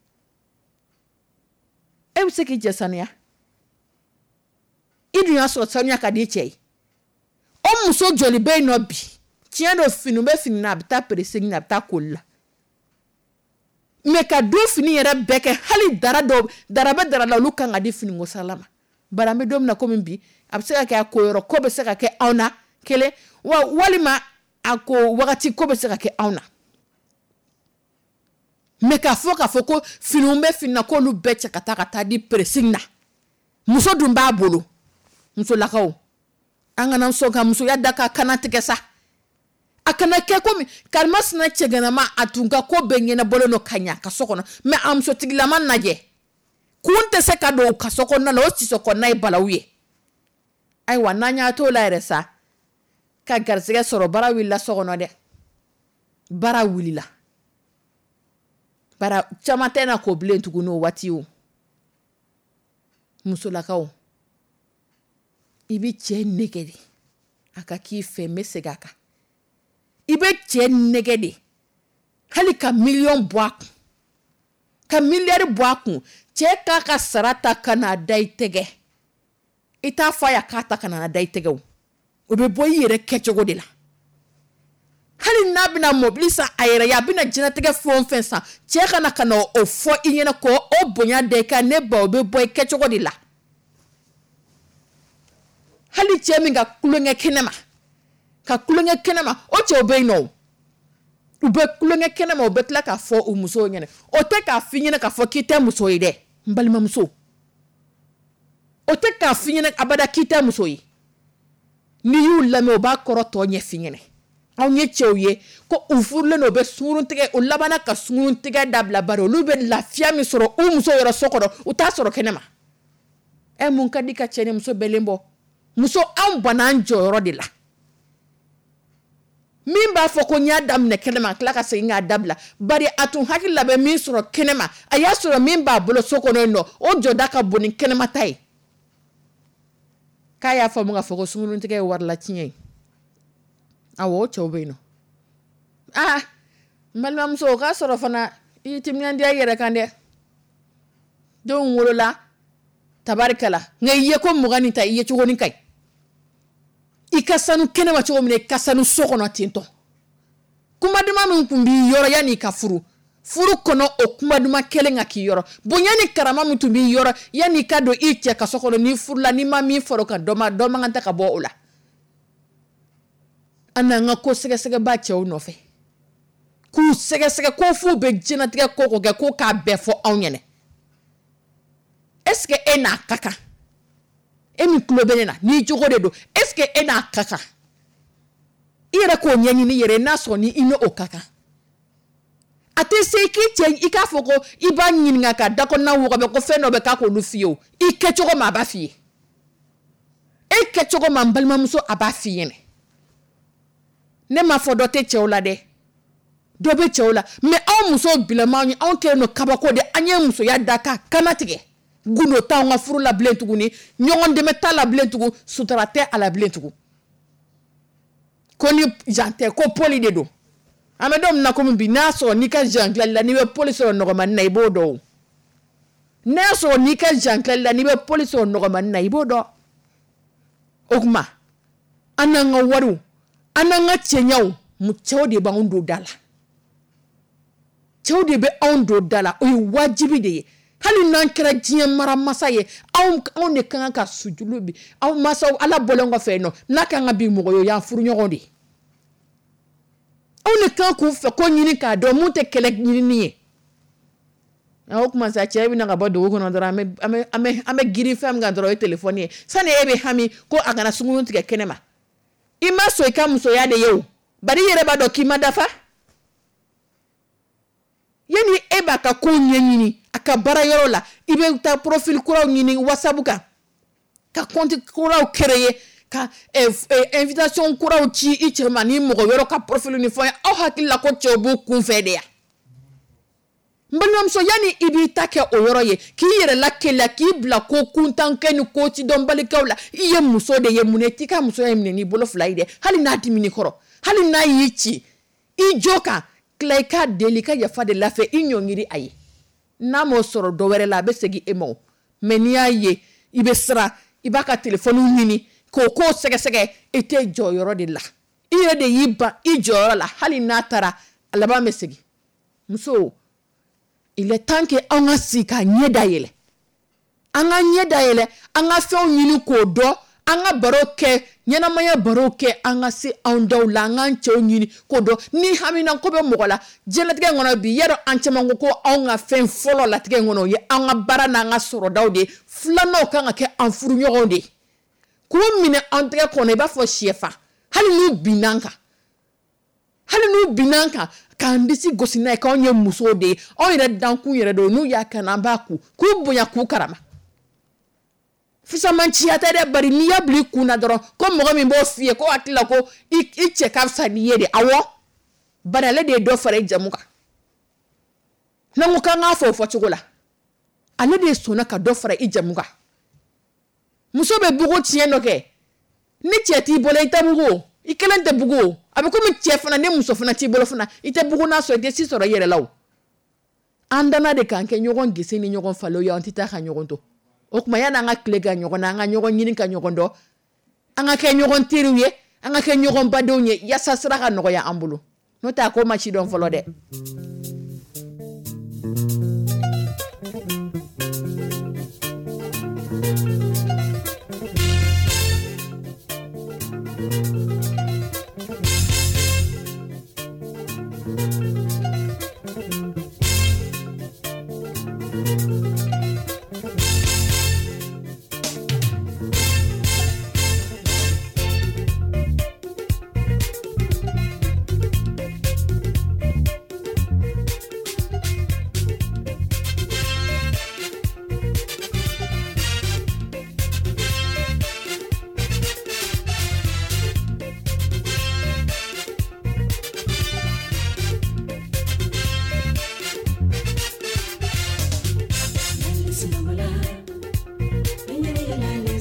e bɛ se k'i cɛ sanuya i dun y'a sɔrɔ sanuya ka di cɛ ye o muso joli bɛ yen nɔ bi tiɲɛ don fini bɛ fini na a bɛ taa pereseli na a bɛ taa koli la mɛ ka du fini yɛrɛ bɛɛ kɛ hali dara bɛ dara la olu kan ka di finiko sala ma bari an bɛ don min na komi bi a bɛ se ka kɛ a koyɔrɔ ko bɛ se ka kɛ anw na kelen walima a ko wagati ko bɛ se ka kɛ anw na mɛ k'a fɔ ko finiw bɛ fini na k'olu bɛɛ cɛ ka taa di pereseli na muso dun b'a bolo musolakaw an kana sɔn ka musoya da ka kana tigɛ sa a kana kɛ komi karimasina cɛganama a tun ka ko bɛɛ ɲɛnabɔlen don ka ɲa ka so kɔnɔ mɛ a musotigilama lajɛ kun tɛ se ka don ka so kɔnɔna la o siso kɔnɔna ye balawu ye ayiwa n'an y'a t'o la yɛrɛ sa ka garisɛgɛ sɔrɔ bara wulila so kɔnɔ dɛ bara wulila bara caman tɛ na ko bilen tuguni o waati o musolakaw i bɛ cɛ nɛgɛ de a ka k'i fɛ n bɛ segin a kan i bɛ cɛ nɛgɛ de hali ka miliyɔn bɔ a kun ka miliyari bɔ a kun cɛ k'a ka sara ta ka n'a da i tɛgɛ i t'a fɔ a ye k'a ta ka n'a da i tɛgɛ o bɛ bɔ i yɛrɛ kɛcogo de la hali n'a bɛna mɔbili san a yɛrɛ ye a bɛna diɲɛlatigɛ fɛn o fɛn san cɛ kana ka na o fɔ i ɲɛna ko o bonya da i kan ne ba o bɛ bɔ i kɛcogo de la hali cɛ min ka kulonkɛ kɛnɛ ma o cɛw bɛ yen nɔ u bɛ kulonkɛ kɛnɛ ma u bɛ tila k'a fɔ u musow ɲɛna o tɛ k'a f'i ɲɛna k'a fɔ k'i tɛ muso ye dɛ n balimamuso o tɛ k'a f'i ɲɛna abada k'i tɛ muso ye n'i y'u lamɛn o b'a kɔrɔ tɔ ɲɛf'i ɲɛna anw ye cɛw ye ko u furulen no be sunurun tigɛ o labana ka sunurun tigɛ dabila bari olu be lafiya min sɔrɔ u muso yɔrɔ so kɔrɔ u t'a sɔrɔ kɛnɛma mun ka di ka cɛ ni muso bɛlen bɔ muso anw bana an jɔyɔrɔ de la min b'a fɔ ko n y'a daminɛ kɛnɛma tila ka segin k'a dabila bari a tun hakili la bɛ min sɔrɔ kɛnɛma a y'a sɔrɔ min b'a bolo so kɔnɔ yen nɔ o jɔda ka bon ni kɛnɛma ta ye k'a y'a faamu k'a fɔ ko sunurun tigɛ ye warila tiɲɛ ye awɔ o cɛw bɛ yen nɔ n balimamuso o k'a sɔrɔ fana i y'i timinandiya i yɛrɛ kan dɛ denw wolola tabarikala nka i ye ko mugan nin ta i ye cogo ni ka ɲi i ka sanu kɛnɛma cogo min na i ka sanu so kɔnɔ ten tɔ kuma duman min tun b'i yɔrɔ yanni i ka furu kɔnɔ o kuma duman kelen ka k'i yɔrɔ bonya ni karama min tun b'i yɔrɔ yanni i ka don i cɛ ka so kɔnɔ n'i furula n'i ma min fɔra o kan dɔ man kan tɛ ka bɔ o la an n'an ka ko sɛgɛsɛgɛba cɛw nɔfɛ k'u sɛgɛsɛgɛ ko f'u bɛ diɲɛlatigɛ ko kɛ ko k'a bɛɛ fɔ anw ɲɛna est-ce que e n'a ka kan e min tulo bɛ ne na n'i jogo de don est-ce que e n'a ka kan i yɛrɛ k'o ɲɛɲini i yɛrɛ n'a sɔrɔ ni i n'o ka kan a tɛ se k'i cɛ i k'a fɔ ko i b'a ɲininka ka da kɔnɔna wɔgɔbɛ ko fɛn dɔ bɛ k'a k'olu f'i ye o i kɛcogo ma a b'a f'i ye e kɛcogo ma n balimamuso a b'a f'i ɲɛna ne m'a fɔ dɔ tɛ cɛw la dɛ dɔ bɛ cɛw la mais anw musow bilamaw anw kɛlen don kabako de an ye musoya da ka kana tigɛ gundo t'anw ka furu la bilen tuguni ɲɔgɔn dɛmɛ t'a la bilen tugun sutura tɛ a la bilen tugun ko ni jan tɛ ko poli de don an bɛ don min na komi bi n'a sɔrɔ n'i ka jan tilali la n'i bɛ poli sɔrɔ nɔgɔmani na i b'o dɔn o n'a sɔrɔ n'i ka jan tilali la n'i bɛ poli sɔrɔ nɔgɔmani na i b'o dɔn o kuma an n'an ka wariw an n'an ka cɛɲaw cɛw de b'anw don da la cɛw de bɛ anw don da la o ye wajibi de ye hali n'an kɛra diɲɛ maramasa ye anw de kan ka sujulu bi anw masaw ala bɔlen kɔfɛ yen nɔ n'a kan ka bi mɔgɔ ye o y'an furuɲɔgɔn de ye anw de kan k'u fɛ ko ɲini k'a dɔn mun tɛ kɛlɛ ɲinini ye o kuma sa cɛ bɛna ka bɔ dugu kɔnɔ dɔrɔn an bɛ girin fɛn min kan dɔrɔn o ye telefɔni ye sani e bɛ hami ko a kana sunkurun tigɛ kɛnɛma i ma sɔn i ka musoya de ye o bari i yɛrɛ b'a dɔn k'i ma dafa yani e b'a ka ko ɲɛɲini a ka baara yɔrɔ la i bɛ taa profil kuraw ɲini whatsapp kan ka compte kuraw créer ka invitation kuraw ci i cɛ ma ni mɔgɔ yɔrɔ ka profil ni fɛn aw hakili la ko cɛw b'u kunfɛ de ya n balimamuso yani i b'i ta kɛ o yɔrɔ ye k'i yɛrɛ lakɛlɛ k'i bila ko kuntankɛ ni ko cidɔnbalikaw la i ye muso de ye mun ye t'i ka musoya minɛ n'i bolo fila ye dɛ hali n'a dimini kɔrɔ hali n'a y'i ci i jo kan tila i k'a deli ka yafa de lafɛ i ɲɔngiri a ye n'a m'o sɔrɔ dɔ wɛrɛ la a bɛ segin e ma o mais n'i y'a ye i bɛ siran i b'a ka telefɔni ɲini k'o ko sɛgɛsɛgɛ i tɛ jɔyɔrɔ de la i yɛrɛ de y'i ban i jɔyɔrɔ la hali n'a taara a laban bɛ segin muso il est temps que an ka sigi ka ɲɛ dayɛlɛ an ka ɲɛ dayɛlɛ an ka fɛnw ɲini k'o dɔn an ka baro kɛ ɲɛnamaya baro kɛ an ka se anw daw la an k'an cɛw ɲini k'o dɔn ni hamina ko bɛ mɔgɔ la diɲɛlatigɛ in kɔnɔ bi yarɔ an caman ko anw ka fɛn fɔlɔ latigɛ in kɔnɔ o ye an ka baara n'an ka sɔrɔdaw de ye filananw kan ka kɛ an furuɲɔgɔnw de ye k'u minɛ an tɛgɛ kɔnɔ i b'a fɔ sɛfan hali n'u binn'an kan k'an disi gosi n'a ye k'anw ye musow de ye anw yɛrɛ dankun yɛrɛ don n'u y'a kan an b'a k'u bonya k'u karama fisamanciya tɛ dɛ bari n'i y'a bila i kun na dɔrɔn ko mɔgɔ min b'o f'i ye ko hakili la ko i cɛ ka fisa n'i ye de awɔ bari ale de ye dɔ fara i jamu kan n'an ko k'an k'a fɔ o fɔcogo la ale de sɔnna ka dɔ fara i jamu kan muso bɛ bugu tiɲɛ dɔ kɛ ni cɛ t'i bolo i tɛ bugu o i kelen tɛ bugu o a bɛ komi cɛ fana ni muso fana t'i bolo fana i tɛ bugu n'a sɔrɔ i tɛ si sɔrɔ i yɛrɛ la o an danna de k'an kɛ ɲɔgɔn gese ni ɲɔgɔn falen ye an tɛ taa ka ɲɔgɔn to o kuma yani an ka tile ka ɲɔgɔn na an ka ɲɔgɔn ɲini ka ɲɔgɔn dɔn an ka kɛ ɲɔgɔn teriw ye an ka kɛ ɲɔgɔn badenw ye yasa sira ka nɔgɔya an bolo n'o tɛ a ko ma ci dɔn fɔlɔ dɛ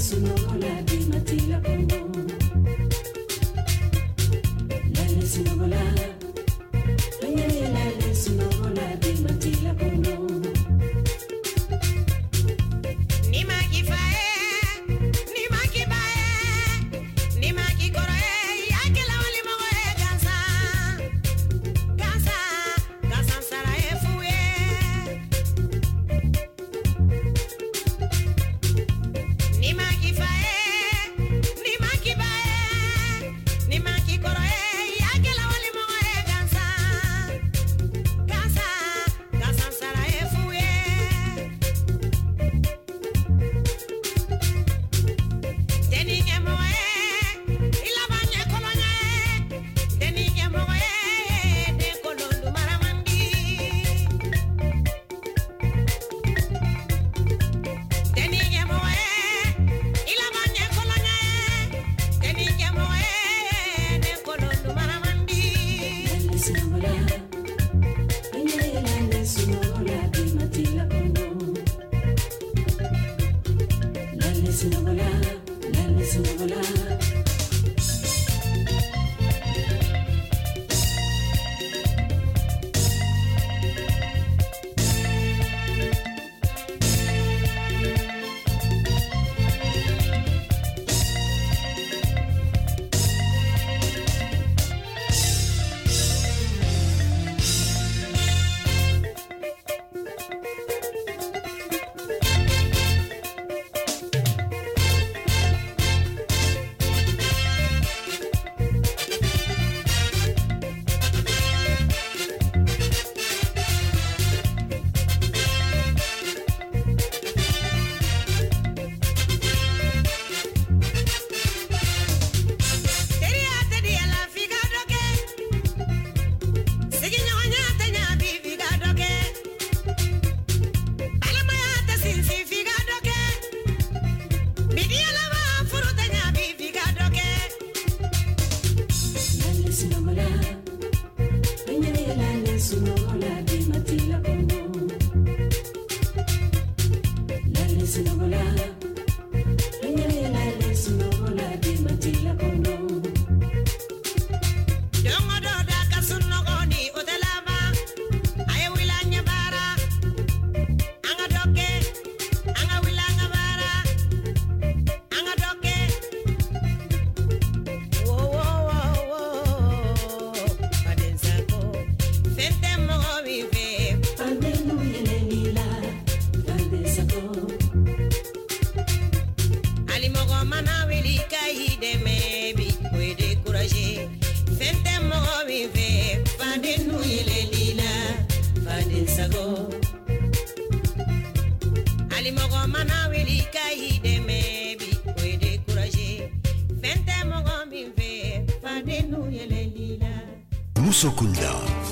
Musokunda.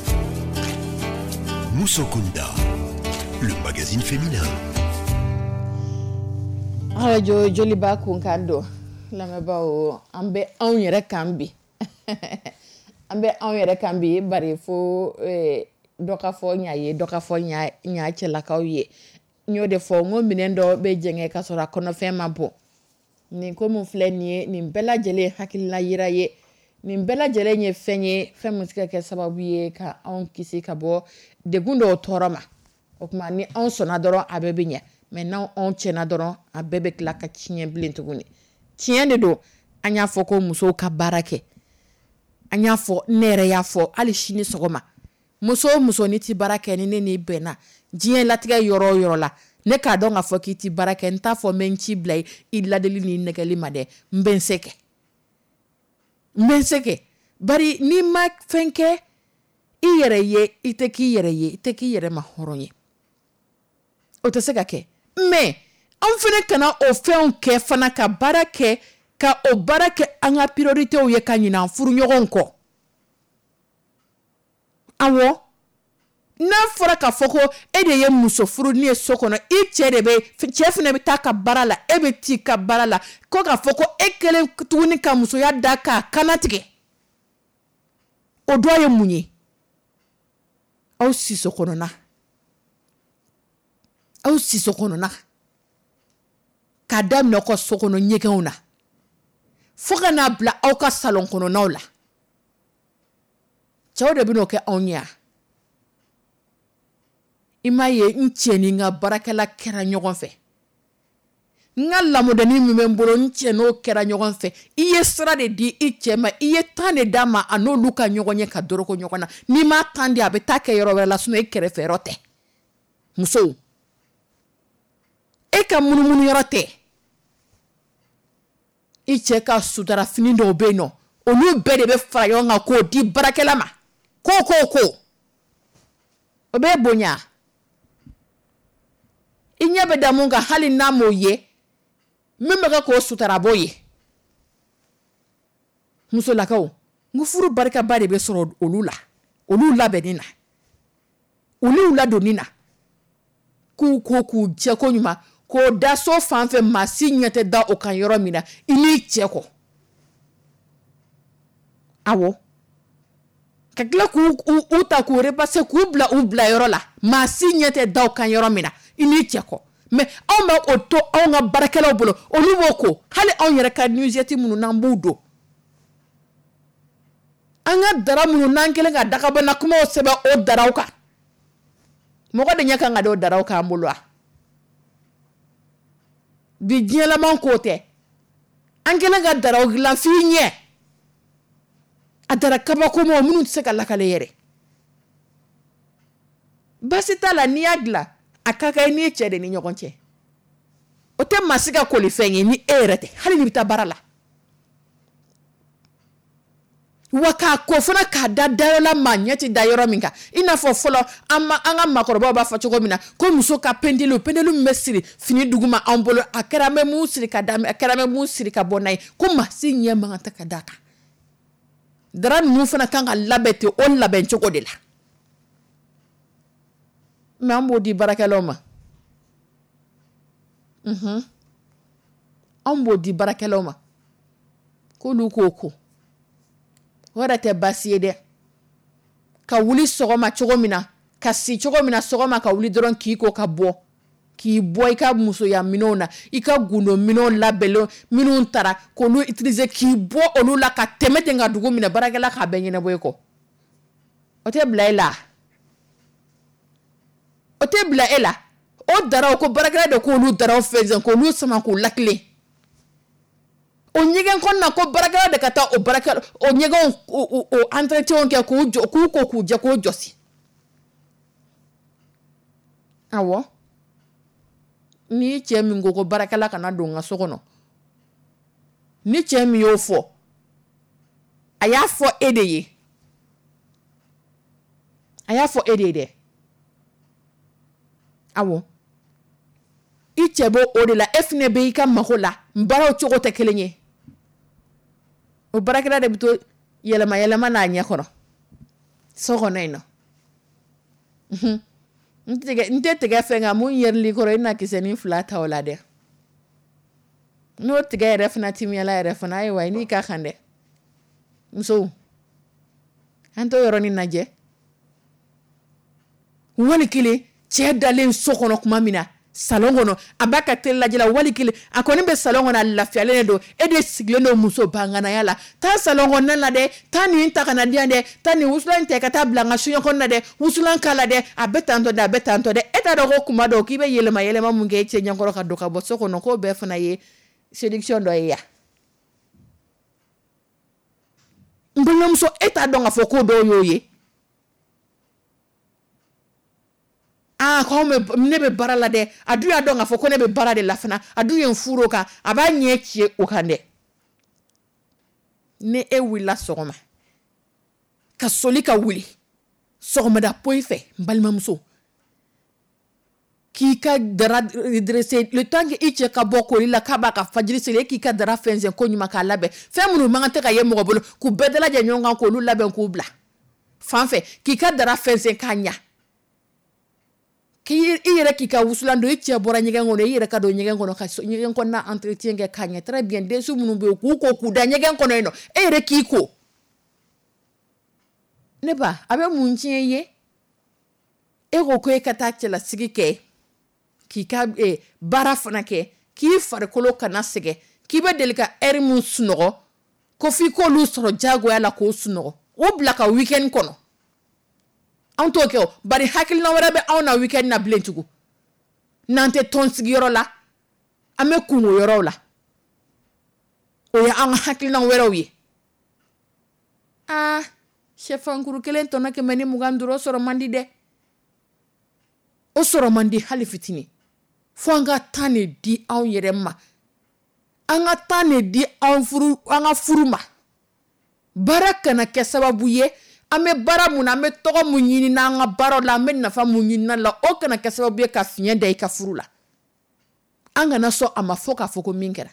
Musokunda, le magazine féminin. Radio Joliba Kunkando. Lamebao ambe on yere kambi. Ambe on yere kambi bari fo doka fo nya chela kauye. Nyo de fo ngo minendo be jenge kasora kono fema bo. Ni ko mu flenie ni bela jele hakilla yiraye. Ni bela jele nye fenye femusika ke sababu ye ka on kisi ka bo de gundo toroma. Okuma ni on sona doron abebe nye. Maintenant on chena doron abebe klaka chinye blintuguni. Tien de do anya fo ko muso ka barake. Anya fo nere ya fo ali shini sogoma. Muso ni ti barake ni bena. Jien latiga yoro la. Ne ka donga fo ki ti barake nta fo menchi blay iladeli ni nekeli made mbenseke. Bari ni ma fenke iyere ye iteki yere ma horonye. O te seka ke. Me an fene kana o fɛnw kɛ fana ka baara kɛ ka o baara kɛ an ka prioritew ye ka ɲina furu ɲɔgɔn kɔ. Awɔ n'a fɔra ka fɔ ko e de ye muso furu ni ye so kɔnɔ I cɛ fana bɛ taa ka baara la e bɛ t'i ka baara la ko ka fɔ ko e kelen tuguni ka musoya da k'a kana tigɛ. O dɔ ye mun ye? Aw siso kɔnɔna. k'a daminɛ ka so kɔnɔ ɲɛgɛnw na fo ka n'a bila aw ka salon kɔnɔnaw la cɛw de bɛn'o kɛ anw ɲɛ i m'a ye n cɛ ni n ka baarakɛla kɛra ɲɔgɔn fɛ n ka lamɔdani min bɛ n bolo n cɛ n'o kɛra ɲɔgɔn fɛ i ye sira de di i cɛ ma i ye temps de d'a ma a n'olu ka ɲɔgɔn ye ka doroko ɲɔgɔn na n'i m'a temps di a bɛ taa kɛ yɔrɔ wɛrɛ la sinon i kɛrɛfɛ yɔrɔ tɛ musow e ka munumunu yɔrɔ tɛ i cɛ ka sutara fini dɔw bɛ yen nɔ olu bɛɛ de bɛ fara ɲɔgɔn kan k'o di baarakɛla ma ko o bɛ bonya i ɲɛ bɛ da mun kan hali n'a m'o ye min bɛ kɛ k'o sutara b'o ye musolakaw n ko furu barikaba de bɛ sɔrɔ olu la olu labɛnni na olu ladonni na k'u jɛ ko ɲuman k'o da so fan fɛ maa si ɲɛ tɛ da o kan yɔrɔ min na i n'i cɛ kɔ awɔ ka tila k'u ta k'u repasser k'u bila yɔrɔ la maa si ɲɛ tɛ da o kan yɔrɔ min na i n'i cɛ kɔ mais anw bɛ o to anw ka baarakɛlaw bolo olu b'o ko hali anw yɛrɛ ka nuisette minnu n'an b'u don an ka dara minnu n'an kɛlen ka dagabana kumaw sɛbɛn o daraw kan mɔgɔ de ɲɛ kan ka da o daraw kan an bolo wa bi diɲɛlaman ko tɛ an kɛlen ka daraw dilan f'i ɲɛ a dara kabakomaw minnu tɛ se ka lakale yɛrɛ basi t'a la n'i y'a dilan a ka kan i n'i cɛ de ni ɲɔgɔn cɛ o tɛ maa si ka kolifɛn ye ni e yɛrɛ tɛ hali ni bɛ taa baara la wa k'a ko fana k'a da dayɔrɔ la maa ɲɛ tɛ da yɔrɔ min kan i n'a fɔ fɔlɔ an ka maakɔrɔbaw b'a fɔ cogo min na ko muso ka pendelu min bɛ siri fini duguma anw bolo a kɛra an bɛ mun siri ka d'a ma a kɛra an bɛ mun siri ka bɔ n'a ye ko maa si ɲɛ man kan tɛ ka d'a kan dara ninnu fana kan ka labɛn ten o labɛn cogo de la mais an b'o di baarakɛlaw ma an b'o di baarakɛlaw ma k'olu k'o ko o yɛrɛ tɛ baasi ye dɛ ka wuli sɔgɔma cogo min na ka si cogo min na sɔgɔma ka wuli dɔrɔn k'i ko ka bɔ k'i bɔ i ka musoya minɛnw na i ka gundo minɛnw labɛnlen minnu tara k'olu utiliser k'i bɔ olu la ka tɛmɛ ten ka dugu minɛ baarakɛla k'a bɛɛ ɲɛnabɔ i kɔ o tɛ bila e la o tɛ bila e la o daraw ko baarakɛla de k'olu daraw fɛnsɛn k'olu sama k'u lakilen o ɲɛgɛn kɔnɔna ko baarakɛla de ka taa o baarakɛla o ɲɛgɛnw o entretien kɛ k'u jɔ k'u ko k'u jɛ k'u jɔsi awɔ ni cɛ min ko baarakɛla kana don n ka so kɔnɔ ni cɛ min y'o fɔ a y'a fɔ e de ye dɛ awɔ i cɛ b'o o de la e fana bɛ i ka mago la n baaraw cogo tɛ kelen ye o baarakɛla de bɛ to yɛlɛma n'a ɲɛ kɔrɔ so kɔnɔ yen nɔ n tɛ tigɛ fɛn kan mun yɛrɛli kɔrɔ i na kisɛnin 2 ta o la dɛ n'o tigɛ yɛrɛ fana timiyala yɛrɛ fana ayiwa i n'i ka kan dɛ musow an t'o yɔrɔnin lajɛ wali kelen cɛ dalen so kɔnɔ tuma min na salon kɔnɔ a b'a ka télé lajɛ la wali kelen a kɔni bɛ salon kɔnɔ a lafiyalen de don e de sigilen don muso banganaya la taa salon kɔnɔna la dɛ taa nin ta ka na di yan dɛ taa nin wusulan tɛ ka taa bila n ka soɲɛ kɔnɔna dɛ wusulan k'a la dɛ a bɛ tantɔ dɛ a bɛ tantɔ dɛ e t'a dɔn ko kuma dɔw k'i bɛ yɛlɛma mun kɛ e cɛ ɲɛkɔrɔ ka don ka bɔ so kɔnɔ k'o bɛɛ fana ye séduction dɔ ye yan n balimamuso e t'a dɔn k'a fɔ ko dɔw y'o ye ko ne bɛ baara la dɛ a dun y'a dɔn k'a fɔ ko ne bɛ baara de la fana a dun ye n furu o kan a b'a ɲɛ ci o kan dɛ ni e wulila sɔgɔma ka soli ka wuli sɔgɔmada poyi fɛ n balimamuso k'i ka dara redresser le temps que i cɛ ka bɔ kori la k'a b'a ka fajiri seli e k'i ka dara fɛnsɛn ko ɲuman k'a labɛn fɛn minnu man kan tɛ ka ye mɔgɔ bolo k'u bɛɛ dalajɛ ɲɔgɔn kan k'olu labɛn k'u bila fan fɛ k'i ka dara fɛnsɛn k'a ɲa i yɛrɛ k'i ka wusulan don i cɛ bɔra ɲɛgɛn kɔnɔ i yɛrɛ ka don ɲɛgɛn kɔnɔ ka ɲɛgɛn kɔnɔna entretien kɛ k'a ɲɛ très bien densu minnu bɛ yen k'u ko k'u da ɲɛgɛn kɔnɔ yen nɔ e yɛrɛ k'i ko ne ba a bɛ mun tiɲɛ i ye e ko e ka taa cɛlasigi kɛ k'i ka baara fana kɛ k'i farikolo kana sɛgɛ k'i bɛ deli ka heure mun sunɔgɔ ko f'i k'olu sɔrɔ jagoya la k'o sunɔgɔ o bila ka weekend kɔnɔ an t'o kɛ o bari hakilina wɛrɛ bɛ anw na weekend na bilen tugun n'an tɛ tɔn sigiyɔrɔ la an bɛ kungo yɔrɔw la o ye an ka hakilina wɛrɛw ye sɛfankuru kelen tɔnɔ 125 sɔrɔ man di dɛ o sɔrɔ man di hali fitini fo an ka temps de di anw yɛrɛ ma an ka temps de di an ka furu ma baara kana kɛ sababu ye an bɛ baara mun na an bɛ tɔgɔ mun ɲini n'an ka baaraw la an bɛ nafa mun ɲini la o kana kɛ sababu ye ka fiɲɛ da i ka furu la an kana sɔn a ma fo k'a fɔ ko min kɛra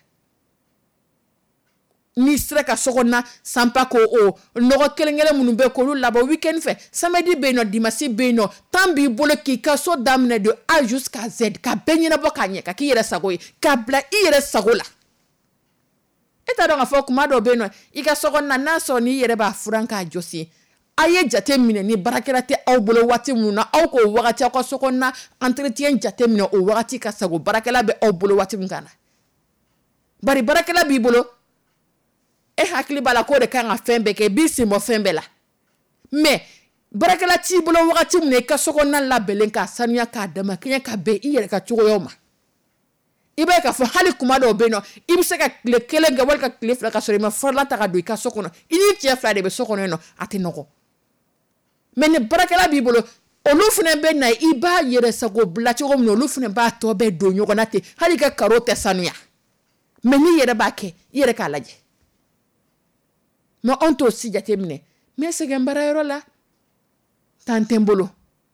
ni sera ka sokɔnɔ sampa ko o nɔgɔ kelen-kelen minnu bɛ k'olu labɔ weekend fɛ samedi bɛ yen nɔ dimanche bɛ yen nɔ temps b'i bolo k'i ka so daminɛ de A jusqu'à Z ka bɛɛ ɲɛnabɔ k'a ɲɛ ka k'i yɛrɛ sago ye k'a bila i yɛrɛ sago la e t'a dɔn k'a fɔ kuma dɔ bɛ yen nɔ i ka sokɔnɔ n'a sɔrɔ n'i yɛrɛ b'a furan k'a jɔsi a ye jate minɛ ni baarakɛla tɛ aw bolo waati minnu na aw k'o wagati aw ka sokɔnɔ entretien jate minɛ o wagati ka sago baarakɛla bɛ aw bolo waati min kan na bari baarakɛla b'i bolo e hakili b'a la k'o de kan ka fɛn bɛɛ kɛ b'i senbɔ fɛn bɛɛ la mais baarakɛla t'i bolo wagati min na i ka sokɔnɔ labɛnlen k'a sanuya k'a dama kɛɲɛ ka bɛn i yɛrɛ ka cogoyaw ma i b'a ye k'a fɔ hali kuma dɔw bɛ yen nɔ i bɛ se ka tile kelen kɛ wali ka tile fila ka sɔrɔ i ma fɔrɔla ta ka don i ka so kɔnɔ i ni cɛ fila de bɛ so kɔnɔ yen nɔ a tɛ nɔgɔ mais ni baarakɛla b'i bolo olu fana bɛ na i b'a yɛrɛ sago bila cogo min na olu fana b'a tɔ bɛɛ don ɲɔgɔn na ten hali ka karo tɛ sanuya mais n'i yɛrɛ b'a kɛ i yɛrɛ k'a lajɛ mais anw t'o si jate minɛ mais sɛgɛn baarayɔrɔ la temps tɛ n bolo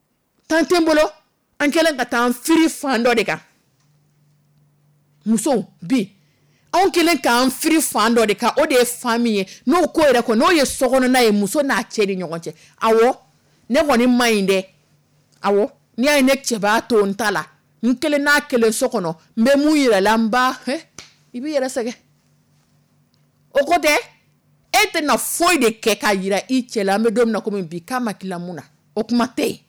an kɛlen ka taa an firi fan dɔ de kan musow bi anw kɛlen k'an firi fan dɔ de kan o de ye fan min ye n'o ko yɛrɛ kɔ n'o ye sokɔnɔna ye muso n'a cɛ ni ɲɔgɔn cɛ awɔ ne kɔni ma ɲi dɛ awɔ n'i y'a ye ne cɛ b'a to n ta la n kelen n'a kelen so kɔnɔ n bɛ mun yira la n ba i b'i yɛrɛ sɛgɛn o ko tɛ e tɛna foyi de kɛ k'a yira i cɛ la an bɛ don min na komi bi k'a ma kila mun na o kuma tɛ yen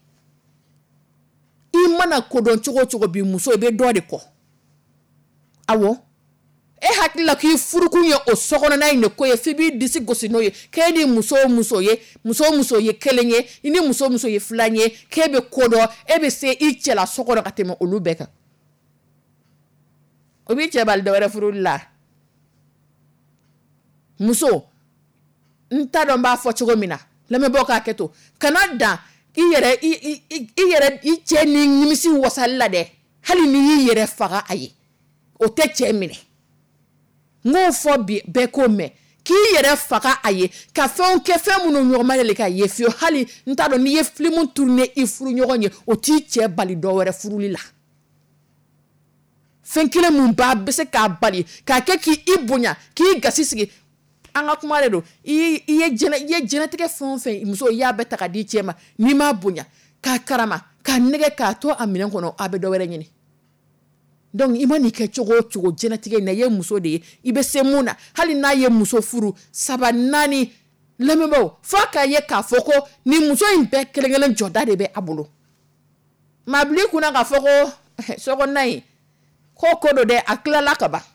i mana kodɔn cogo o cogo bi muso i bɛ dɔ de kɔ awɔ e hakili la k'i furukun ye o sokɔnɔna in de ko ye f'i b'i disi gosi n'o ye k'e ni muso o muso ye kelen ye i ni muso ye filan ye k'e bɛ ko dɔn e bɛ se i cɛ la so kɔnɔ ka tɛmɛ olu bɛɛ kan o b'i cɛ bali dɔwɛrɛ furuli la muso n t'a dɔn n b'a fɔ cogo min na lamɛnbagaw k'a kɛ to kana dan i cɛ ni nimisi wasali la dɛ hali ni y'i yɛrɛ faga a ye o tɛ cɛ minɛ n k'o fɔ bi bɛɛ k'o mɛn k'i yɛrɛ faga a ye ka fɛnw kɛ fɛn minnu ɲɔgɔnma deli ka ye fiyewu hali n t'a dɔn n'i ye filimu tourner i furu ɲɔgɔn ye o t'i cɛ bali dɔwɛrɛ furuli la fɛn kelen mun bɛ se k'a bali k'a kɛ k'i bonya k'i gasi sigi an ka kuma de don i ye jɛnɛtigɛ fɛn o fɛn muso i y'a bɛɛ ta ka di cɛ ma n'i m'a bonya k'a karama k'a nɛgɛ k'a to a minɛn kɔnɔ a bɛ dɔwɛrɛ ɲini donc i ma n'i kɛ cogo o cogo jɛnɛtigɛ in na i ye muso de ye i bɛ se mun na hali n'a ye muso furu 3 4 lamɛnbaaw f'a k'a ye k'a fɔ ko nin muso in bɛɛ kelen-kelen jɔda de bɛ a bolo maa bila i kunna k'a fɔ ko sokɔnɔna in ko dɔ dɛ a tilala ka ban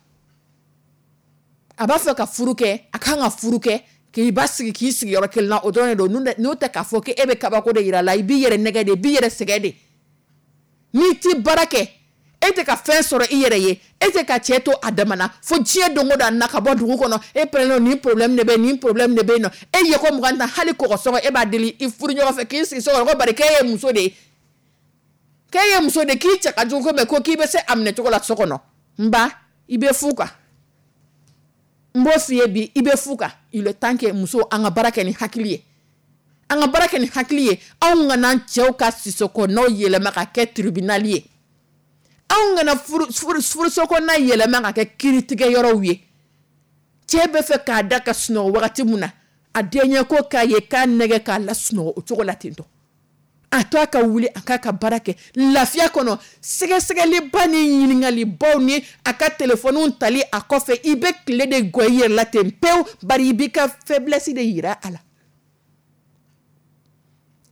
a b'a fɛ ka furu kɛ a kan ka furu kɛ k'i ba sigi k'i sigi yɔrɔ kelen na o dɔrɔn de don n'o tɛ k'a fɔ k'e bɛ kabako de yira la i b'i yɛrɛ nɛgɛ de i b'i yɛrɛ sɛgɛn de n'i ti baara kɛ e tɛ ka fɛn sɔrɔ i yɛrɛ ye e tɛ ka cɛ to a dama na fo diɲɛ don o don a na ka bɔ dugu kɔnɔ e pɛrɛnnen nin problème de bɛ yen nɔ e ye ko mugan ta hali kɔgɔsɔngɔ e b'a deli i furu ɲɔgɔn fɛ k'i sigi so kɔnɔ ko bari k'e ye muso de ye k'i cɛ ka jugu ko k'i bɛ se a minɛ cogo la so kɔnɔ n ba i bɛ fu kan n b'o f'i ye bi i bɛ fu kan il est temps que muso an ka baara kɛ ni hakili ye anw kana cɛw ka sisokɔnɔw yɛlɛma ka kɛ tribunal ye anw kana furusokɔnɔna yɛlɛma ka kɛ kiiritigɛ yɔrɔw ye cɛ bɛ fɛ k'a da ka sunɔgɔ wagati min na a denkɛ ko k'a ye k'a nɛgɛ k'a lasunɔgɔ o cogo la ten tɔ a to a ka wuli a k'a ka baara kɛ lafiya kɔnɔ sɛgɛsɛgɛliba ni ɲininkalibaw ni a ka telefɔniw tali a kɔfɛ i bɛ tile de gɔ i yɛrɛ la ten pewu bari i b'i ka faiblesse de yira a la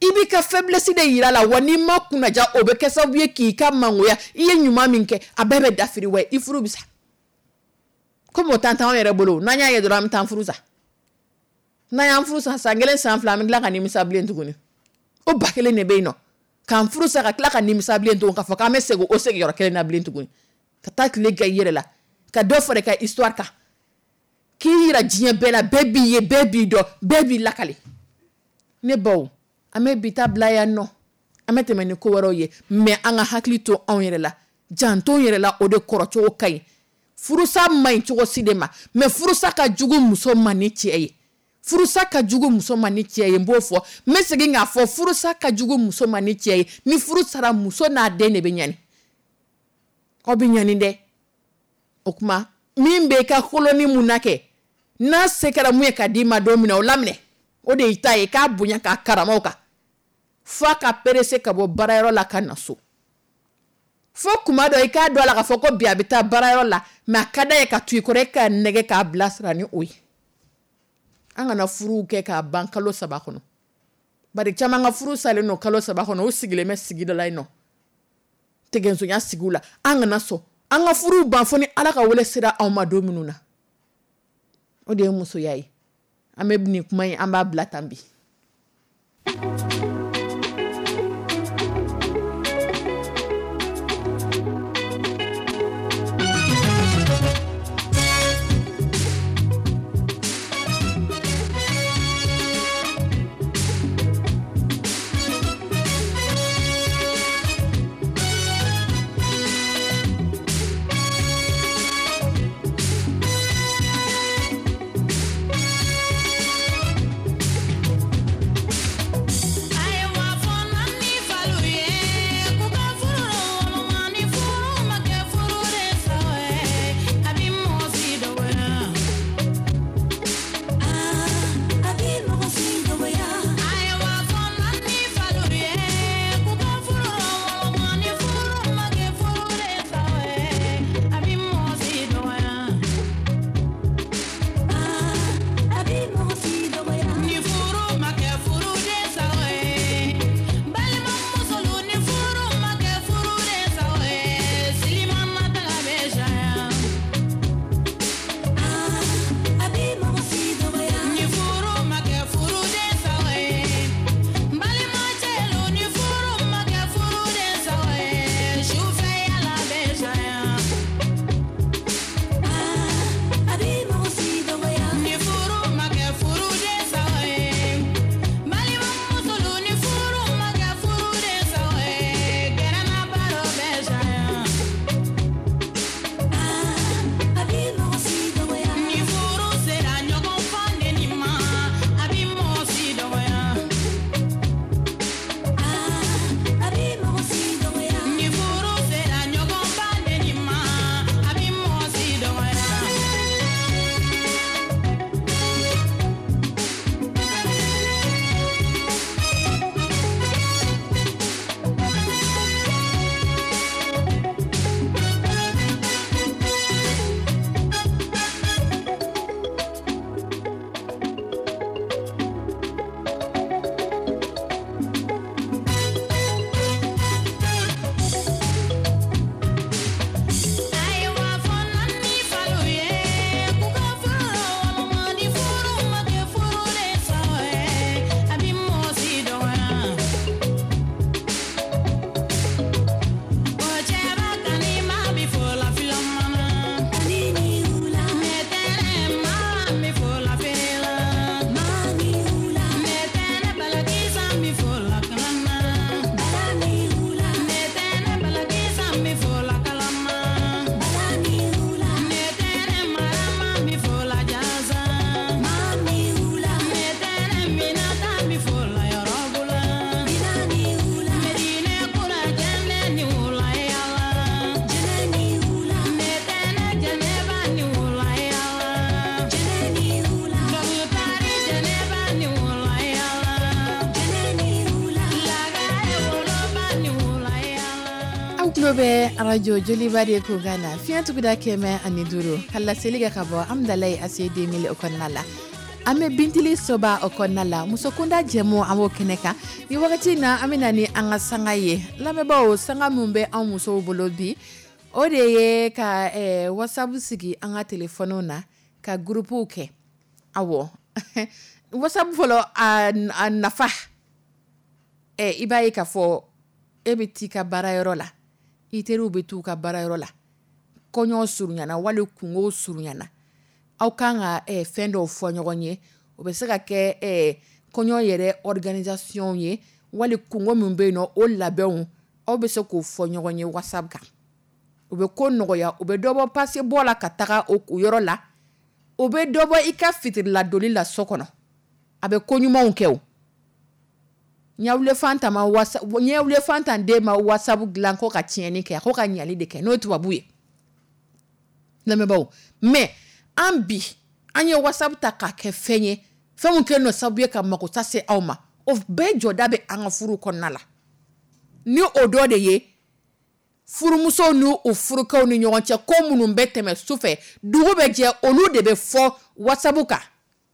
ibi ka faiblesse de yira la wa ni ma kunaja o be kɛ sababu ye k'i ka mangoya i ye ɲuman min kɛ a bɛɛ bɛ dafiri wa i furu bisa comme o tantan anw yɛrɛ bolo n'an y'a ye dɔrɔn an bɛ taa furu sa n'an y'an furu sa san kelen san fila an bɛ tila ka nimisa bilen tuguni o ba kelen de bɛ yen nɔ k'an furu sa ka tila ka nimisa bilen tuguni k'a fɔ k'an bɛ segin o sigiyɔrɔ kelen na bilen tuguni ka taa tile kɛ i yɛrɛ la ka dɔ fara i ka histoire kan k'i yira diɲɛ bɛɛ la bɛɛ b'i ye bɛɛ b'i dɔn bɛɛ b'i lakale ne baw an bɛ bi ta bila yan nɔ an bɛ tɛmɛ ni ko wɛrɛw ye mais an ka hakili to anw yɛrɛ la janto yɛrɛ la o de kɔrɔcogo ka ɲi furusa man ɲi cogo si de ma mais furusa ka jugu muso ma ni cɛ ye furusa ka jugu muso ma ni cɛ ye n b'o fɔ n bɛ segin k'a fɔ furusa ka jugu muso ma ni cɛ ye ni furu sara muso n'a den de bɛ ɲani aw bɛ ɲani dɛ o kuma min bɛ ka koloni mun na kɛ n'a se kɛra mun ye ka d'i ma don min na o laminɛ o de y'i ta ye k'a bonya k'a karama o kan f'a ka perese ka bɔ baarayɔrɔ la ka na so fo kuma dɔ i k'a dɔn a la k'a fɔ ko bi a bɛ taa baarayɔrɔ la mais a ka d'a ye ka tu i kɔrɔ e ka nɛgɛ k'a bilasira ni o ye an kana furuw kɛ k'a ban kalo 3 kɔnɔ bari caman ka furu salen no kalo 3 kɔnɔ o sigilen bɛ sigi dɔ la yen nɔ tɛgɛnsonya sigiw la an kana sɔn an ka furuw ban fo ni ala ka wele sera anw ma don minnu na o de ye musoya ye an bɛ nin kuma in an b'a bila tan bi Be radio Joliba de ko Ghana fiatu da keme ani duro kala seliga ka bo amdalay ase 2000 o konala ame bintili soba okonala musokunda jemo amo keneka ni wakati na amina ni anga sanga ye lameba o sanga mumbe an muso bolo bi o de ye ka WhatsApp sigi anga telefono na ka grupu ke awo WhatsApp folo a nafa iba ka fo ebiti ka barayoro la iteru betu ka barayoro la konyo surunyana wale kungo surunyana aw kanga fendo fo nyogonye o be se ka ke konyo yere organisation ye wale kungo mumbe no o labɛnw aw be se ko fo nyogonye WhatsApp kan o be ko nogoya o be dobo passer bola ka taga o yoro la o be dobo ika fitir la doli la sokono abe konyuma onkew nyawle fanta ma WhatsApp nyawle fanta de ma WhatsApp glan ko ka tieni ke ko ka nyali de ke no tubabuye na me bawo mais ambi anye WhatsApp ta ka ke fenye femu ke no sabuye ka mako ta se awma of be jodabe anga furu konnala ni odo de ye furu muso nu o furu kaw ni nyonche ko munu beteme sufe dugo be je olu de be fo WhatsApp ka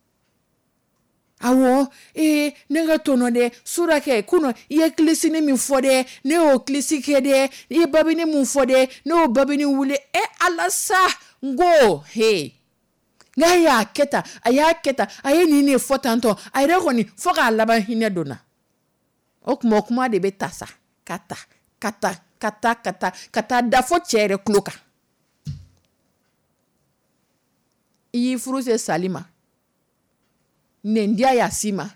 awo nenga tono de sura ke kuno ye klisi ni mi fode ne o klisi ke de ye babini mu fode ne o babini wule alasa ngo ngaya keta aya keta aye ni fotanto ayre koni foka laba hine dona okuma de betasa kata dafo chere kloka yi furuse salima nendia ya sima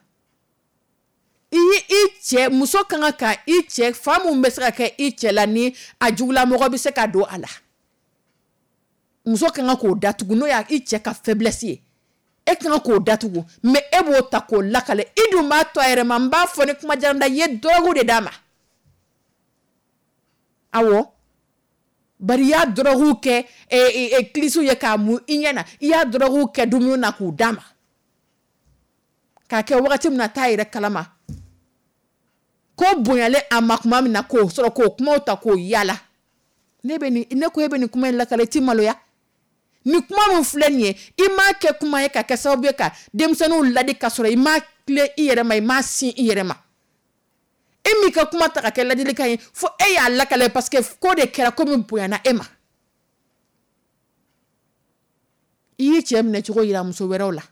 iche muso kanga ka iche famu mbesaka ke iche la ni ajugula mogo bi se ka do ala muso kanga ko datugu no ya iche ka faiblesse kanga ko datugu me ebo ta ko lakale idu ma to ere mamba foni kuma jaranda ye dogu de dama awo bari ya drogu ke klisu ye ka mu inyana ya drogu ke dumu na ku dama ka ke wakati mna tayire kalama ko bonyale amakuma mina ko soro ko kuma uta ko yala ne ko ebe ni kuma la kale timalo ya ni kuma mu flenye ima ke kuma ye ka sababu ka demsanu ladi ka soro ima kle iyere ma sin iyere ma emi ka kuma ta ka ke ladi ka fo ya la kale parce que ko de kera ko mu boyana ema yi chem ne chiko yira muso werola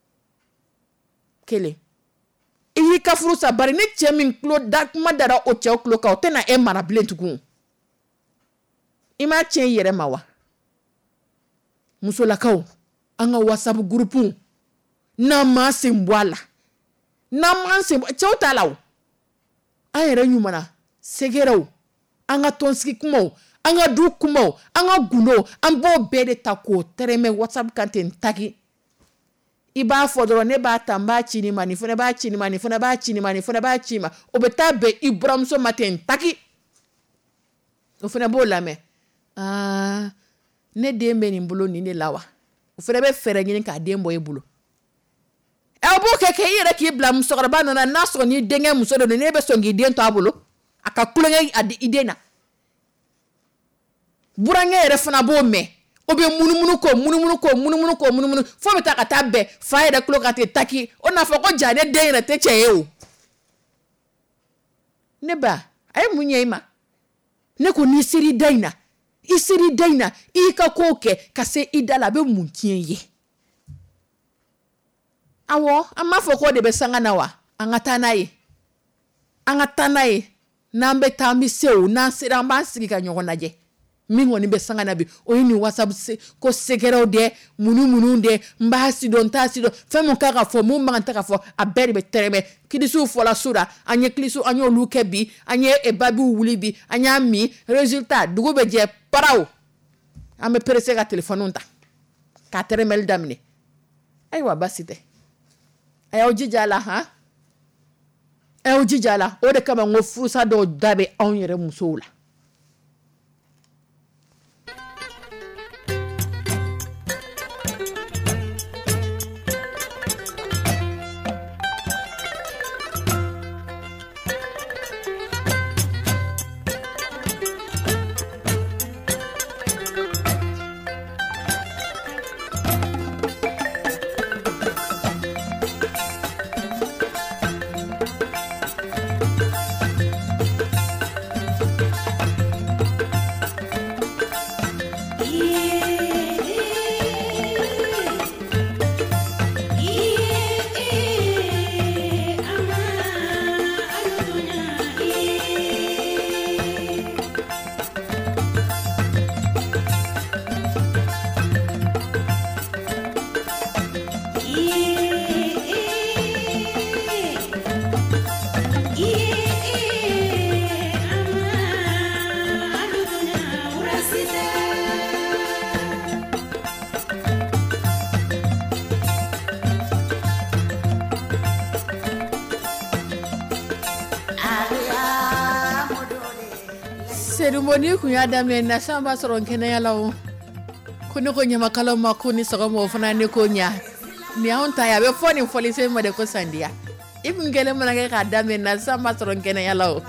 kele iyi ka furu sa bari ni chemin klo da kuma dara o che klo ka o tena mara blentugu ima chen yere mawa muso la kaw anga WhatsApp groupe na ma simbwala na ma simbo chota law ayere nyumana segero anga tonski kumo anga du kumo anga guno ambo bede tako tereme WhatsApp kanten tagi iba fodoro ne ba tamba chini mani fone ba chini mani fone ba chini mani fone ba chima obetabe ibramso maten taki ofene bola me ne dembe ni mbulo ni ne lawa ofene be fere ngini ka dembo e bulo bo keke yere ki blam sokra ba na naso ni denge muso do ne be songi den to abulo aka kulenge adi idena burange yere fana bo me obe munumunu ko fo beta ka tabbe faida klo ka te taki ona fo ko jade de ina te cheo ne ba ay munye ima ne ko ni siri daina ika koke ka se idala be munkie ye awo amma fo ko de be sanga nawa angata naye nambe tambi seu na sira mbasiki ka nyogona je mingo ni be sanga nabi o ni WhatsApp ko segero de munu de mbasi don tasido femo kaka fo mu manganta ka fo aberi be tereme kidisu fo la sura anye klisu anyo lukebi anye ebabi wulibi anya mi resultat dugo be je paraw ame presse ka telephone unta ka teremel damne aywa basite ayo jijala o de kama ngo furusa do dabe onyere musola Serumoni kun y'a daminɛ na san b'a sɔrɔ kɛnɛya la o ko ne ko ɲamakalaw ma ko ni sɔgɔma o fana ne ko ɲa ni anw ta ye a bɛ fɔ nin fɔlisen ma de ko sandiya i kun kɛlen mana kɛ k'a daminɛ na san b'a sɔrɔ kɛnɛya la o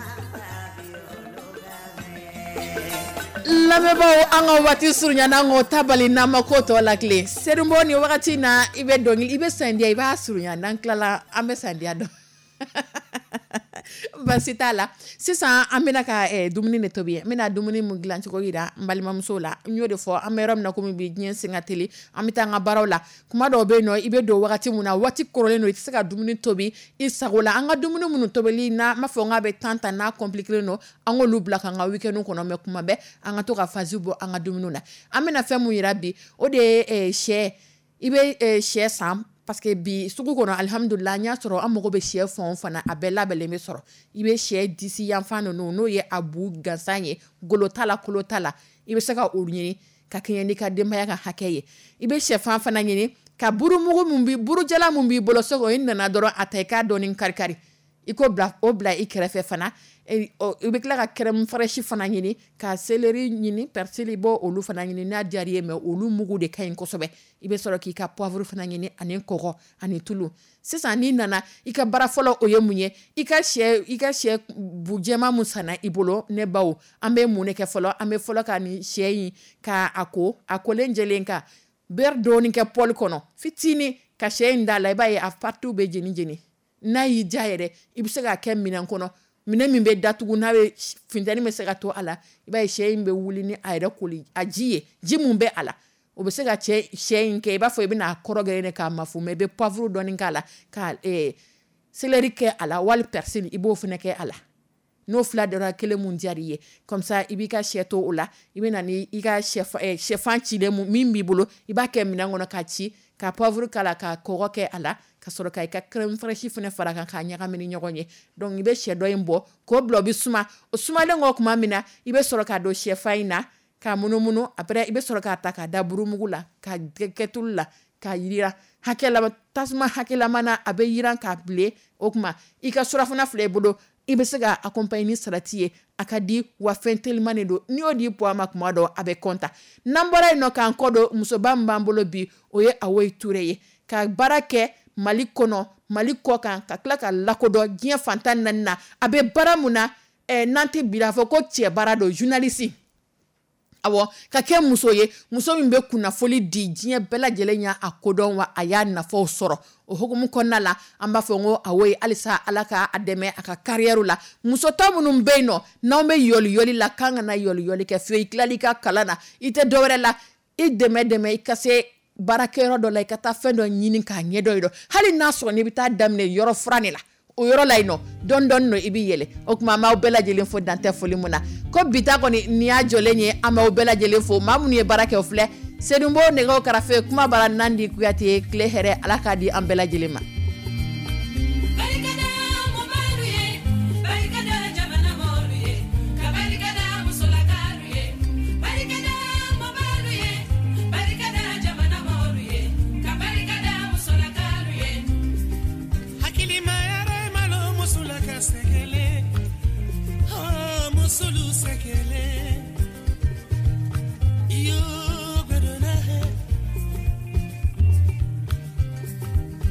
lamɛnbaaw an ka waati surunyana an k'o tabali n'an ma ko tɔ lakile Serumbo ni wagati na i bɛ dɔnkili i bɛ sandiya i b'a surunya n'an tilala an bɛ sandiya dɔn basi t'a la sisan an bɛna ka dumuni de tobi n bɛna dumuni mun dilan cogo yira n balimamusow la n y'o de fɔ an bɛ yɔrɔ min na komi bi diɲɛ sen ka teli an bɛ taa an ka baaraw la kuma dɔw bɛ yen nɔ i bɛ don wagati mun na waati kɔrɔlen don i tɛ se ka dumuni tobi i sago la an ka dumuni minnu tobili na n b'a fɔ n k'a bɛ tan n'a compliqué non an k'olu bila k'an ka weekend kɔnɔ mais kuma bɛɛ an ka to ka phase bɔ an ka dumuniw na an bɛna fɛn mun yira bi o de ye sɛ i bɛ sɛ san parce que bi sugu kɔnɔ alhamdulillah n y'a sɔrɔ an mago bɛ sɛ fɛn fana a bɛɛ labɛnlen bɛ sɔrɔ i bɛ sɛ disi yanfan ninnu n'o ye a bu gansan ye golo t'a la kolo t'a la i bɛ se ka o ɲini ka kɛɲɛ n'i ka denbaya ka hakɛ ye i bɛ sɛfan fana ɲini ka burumugu mun bi burujala mun b'i bolo so i nana dɔrɔn a ta i k'a dɔɔni kari-kari i ko bila i kɛrɛfɛ fana i bɛ tila ka crème fraîche fana ɲini ka céleri ɲini persil bɔ olu fana ɲini n'a diyar'i ye mais olu mugu de ka ɲi kosɛbɛ i bɛ sɔrɔ k'i ka poivre fana ɲini ani kɔgɔ ani tulu sisan n'i nana i ka baara fɔlɔ o ye mun ye i ka sɛ bu jɛma mun sanna i bolo ne baw an bɛ mun de kɛ fɔlɔ an bɛ fɔlɔ ka ni sɛ in ka a kolen jɛlen kan beurre dɔɔni kɛ pɔli kɔnɔ fitinin ka sɛ in da la i b'a ye a partout bɛ jeni n'a y'i diya yɛrɛ i bɛ se k'a kɛ minɛn kɔnɔ minɛn min bɛ datugu n'a bɛ funtɛni bɛ se ka to a la i b'a ye sɛ in bɛ wuli ni a yɛrɛ koli a ji ye ji mun bɛ a la o bɛ se ka sɛ in kɛ i b'a fɔ i bɛna a kɔrɔ gɛrɛ de k'a mafu mais i bɛ poivre dɔɔni k'a la ka céleri kɛ a la wali persil i b'o fana kɛ a la n'o fila dɔrɔn kelen mun diyar'i ye comme ça i b'i ka sɛ to o la i bɛ na ni i ka sɛfan cilen min b'i bolo i b'a kɛ minɛn kɔnɔ k'a ci ka poivre k'a la ka kɔgɔ kɛ a la ka sɔrɔ ka i ka crème fraîche fana fara kan k'a ɲagami ni ɲɔgɔn ye donc i bɛ sɛ dɔ in bɔ k'o bila o bɛ suma o sumalen kɔ tuma min na i bɛ sɔrɔ k'a don sɛfan in na k'a munumunu après i bɛ sɔrɔ k'a ta k'a da burumugu la k'a kɛ tulu la k'a yira tasuma hakɛlama na a bɛ yiran k'a bilen o tuma i ka surafana filɛ i bolo i bɛ se ka accompagner ni salati ye a ka di wa fɛn teliman de don n'i y'o di poids ma kuma dɔ a bɛ compter n'an bɔra yen nɔ k'an kɔ don musoba min b'an bolo bi o ye Awoyi Ture ye ka baara kɛ Mali kɔnɔ Mali kɔ kan ka tila ka lakodɔn diɲɛ fantan naani na a bɛ baara mun na n'an tɛ bila fɔ ko cɛ baara don journaliste awɔ ka kɛ muso ye muso min bɛ kunnafoli di diɲɛ bɛɛ lajɛlen y'a kodɔn wa a y'a nafaw sɔrɔ o hukumu kɔnɔna la an b'a fɔ ko Awoyi halisa Ala ka a dɛmɛ a ka carrière la muso tɔ minnu bɛ yen nɔ n'anw bɛ yɔli la k'an kana yɔli kɛ fiyewu i tilali ka kalan na i tɛ dɔwɛrɛ la i dɛmɛ i ka se baarakɛyɔrɔ dɔ la i ka taa fɛn dɔ ɲini k'a ɲɛdɔn ye dɔ hali n'a sɔrɔ n'i bɛ taa daminɛ yɔrɔ furan de la o yɔrɔ la yen nɔ dɔɔni i bɛ yɛlɛ o tuma an b'aw bɛɛ lajɛlen fo dan tɛ foli mun na ko bi ta kɔni nin y'a jɔlen ye an b'aw bɛɛ lajɛlen fo maa minnu ye baara kɛ o filɛ Serumbo nɛgɛw karafe kuma bara Nandi Kuyate tile hɛrɛ Ala k'a di an bɛɛ lajɛlen ma.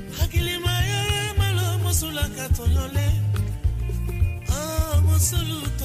Musulu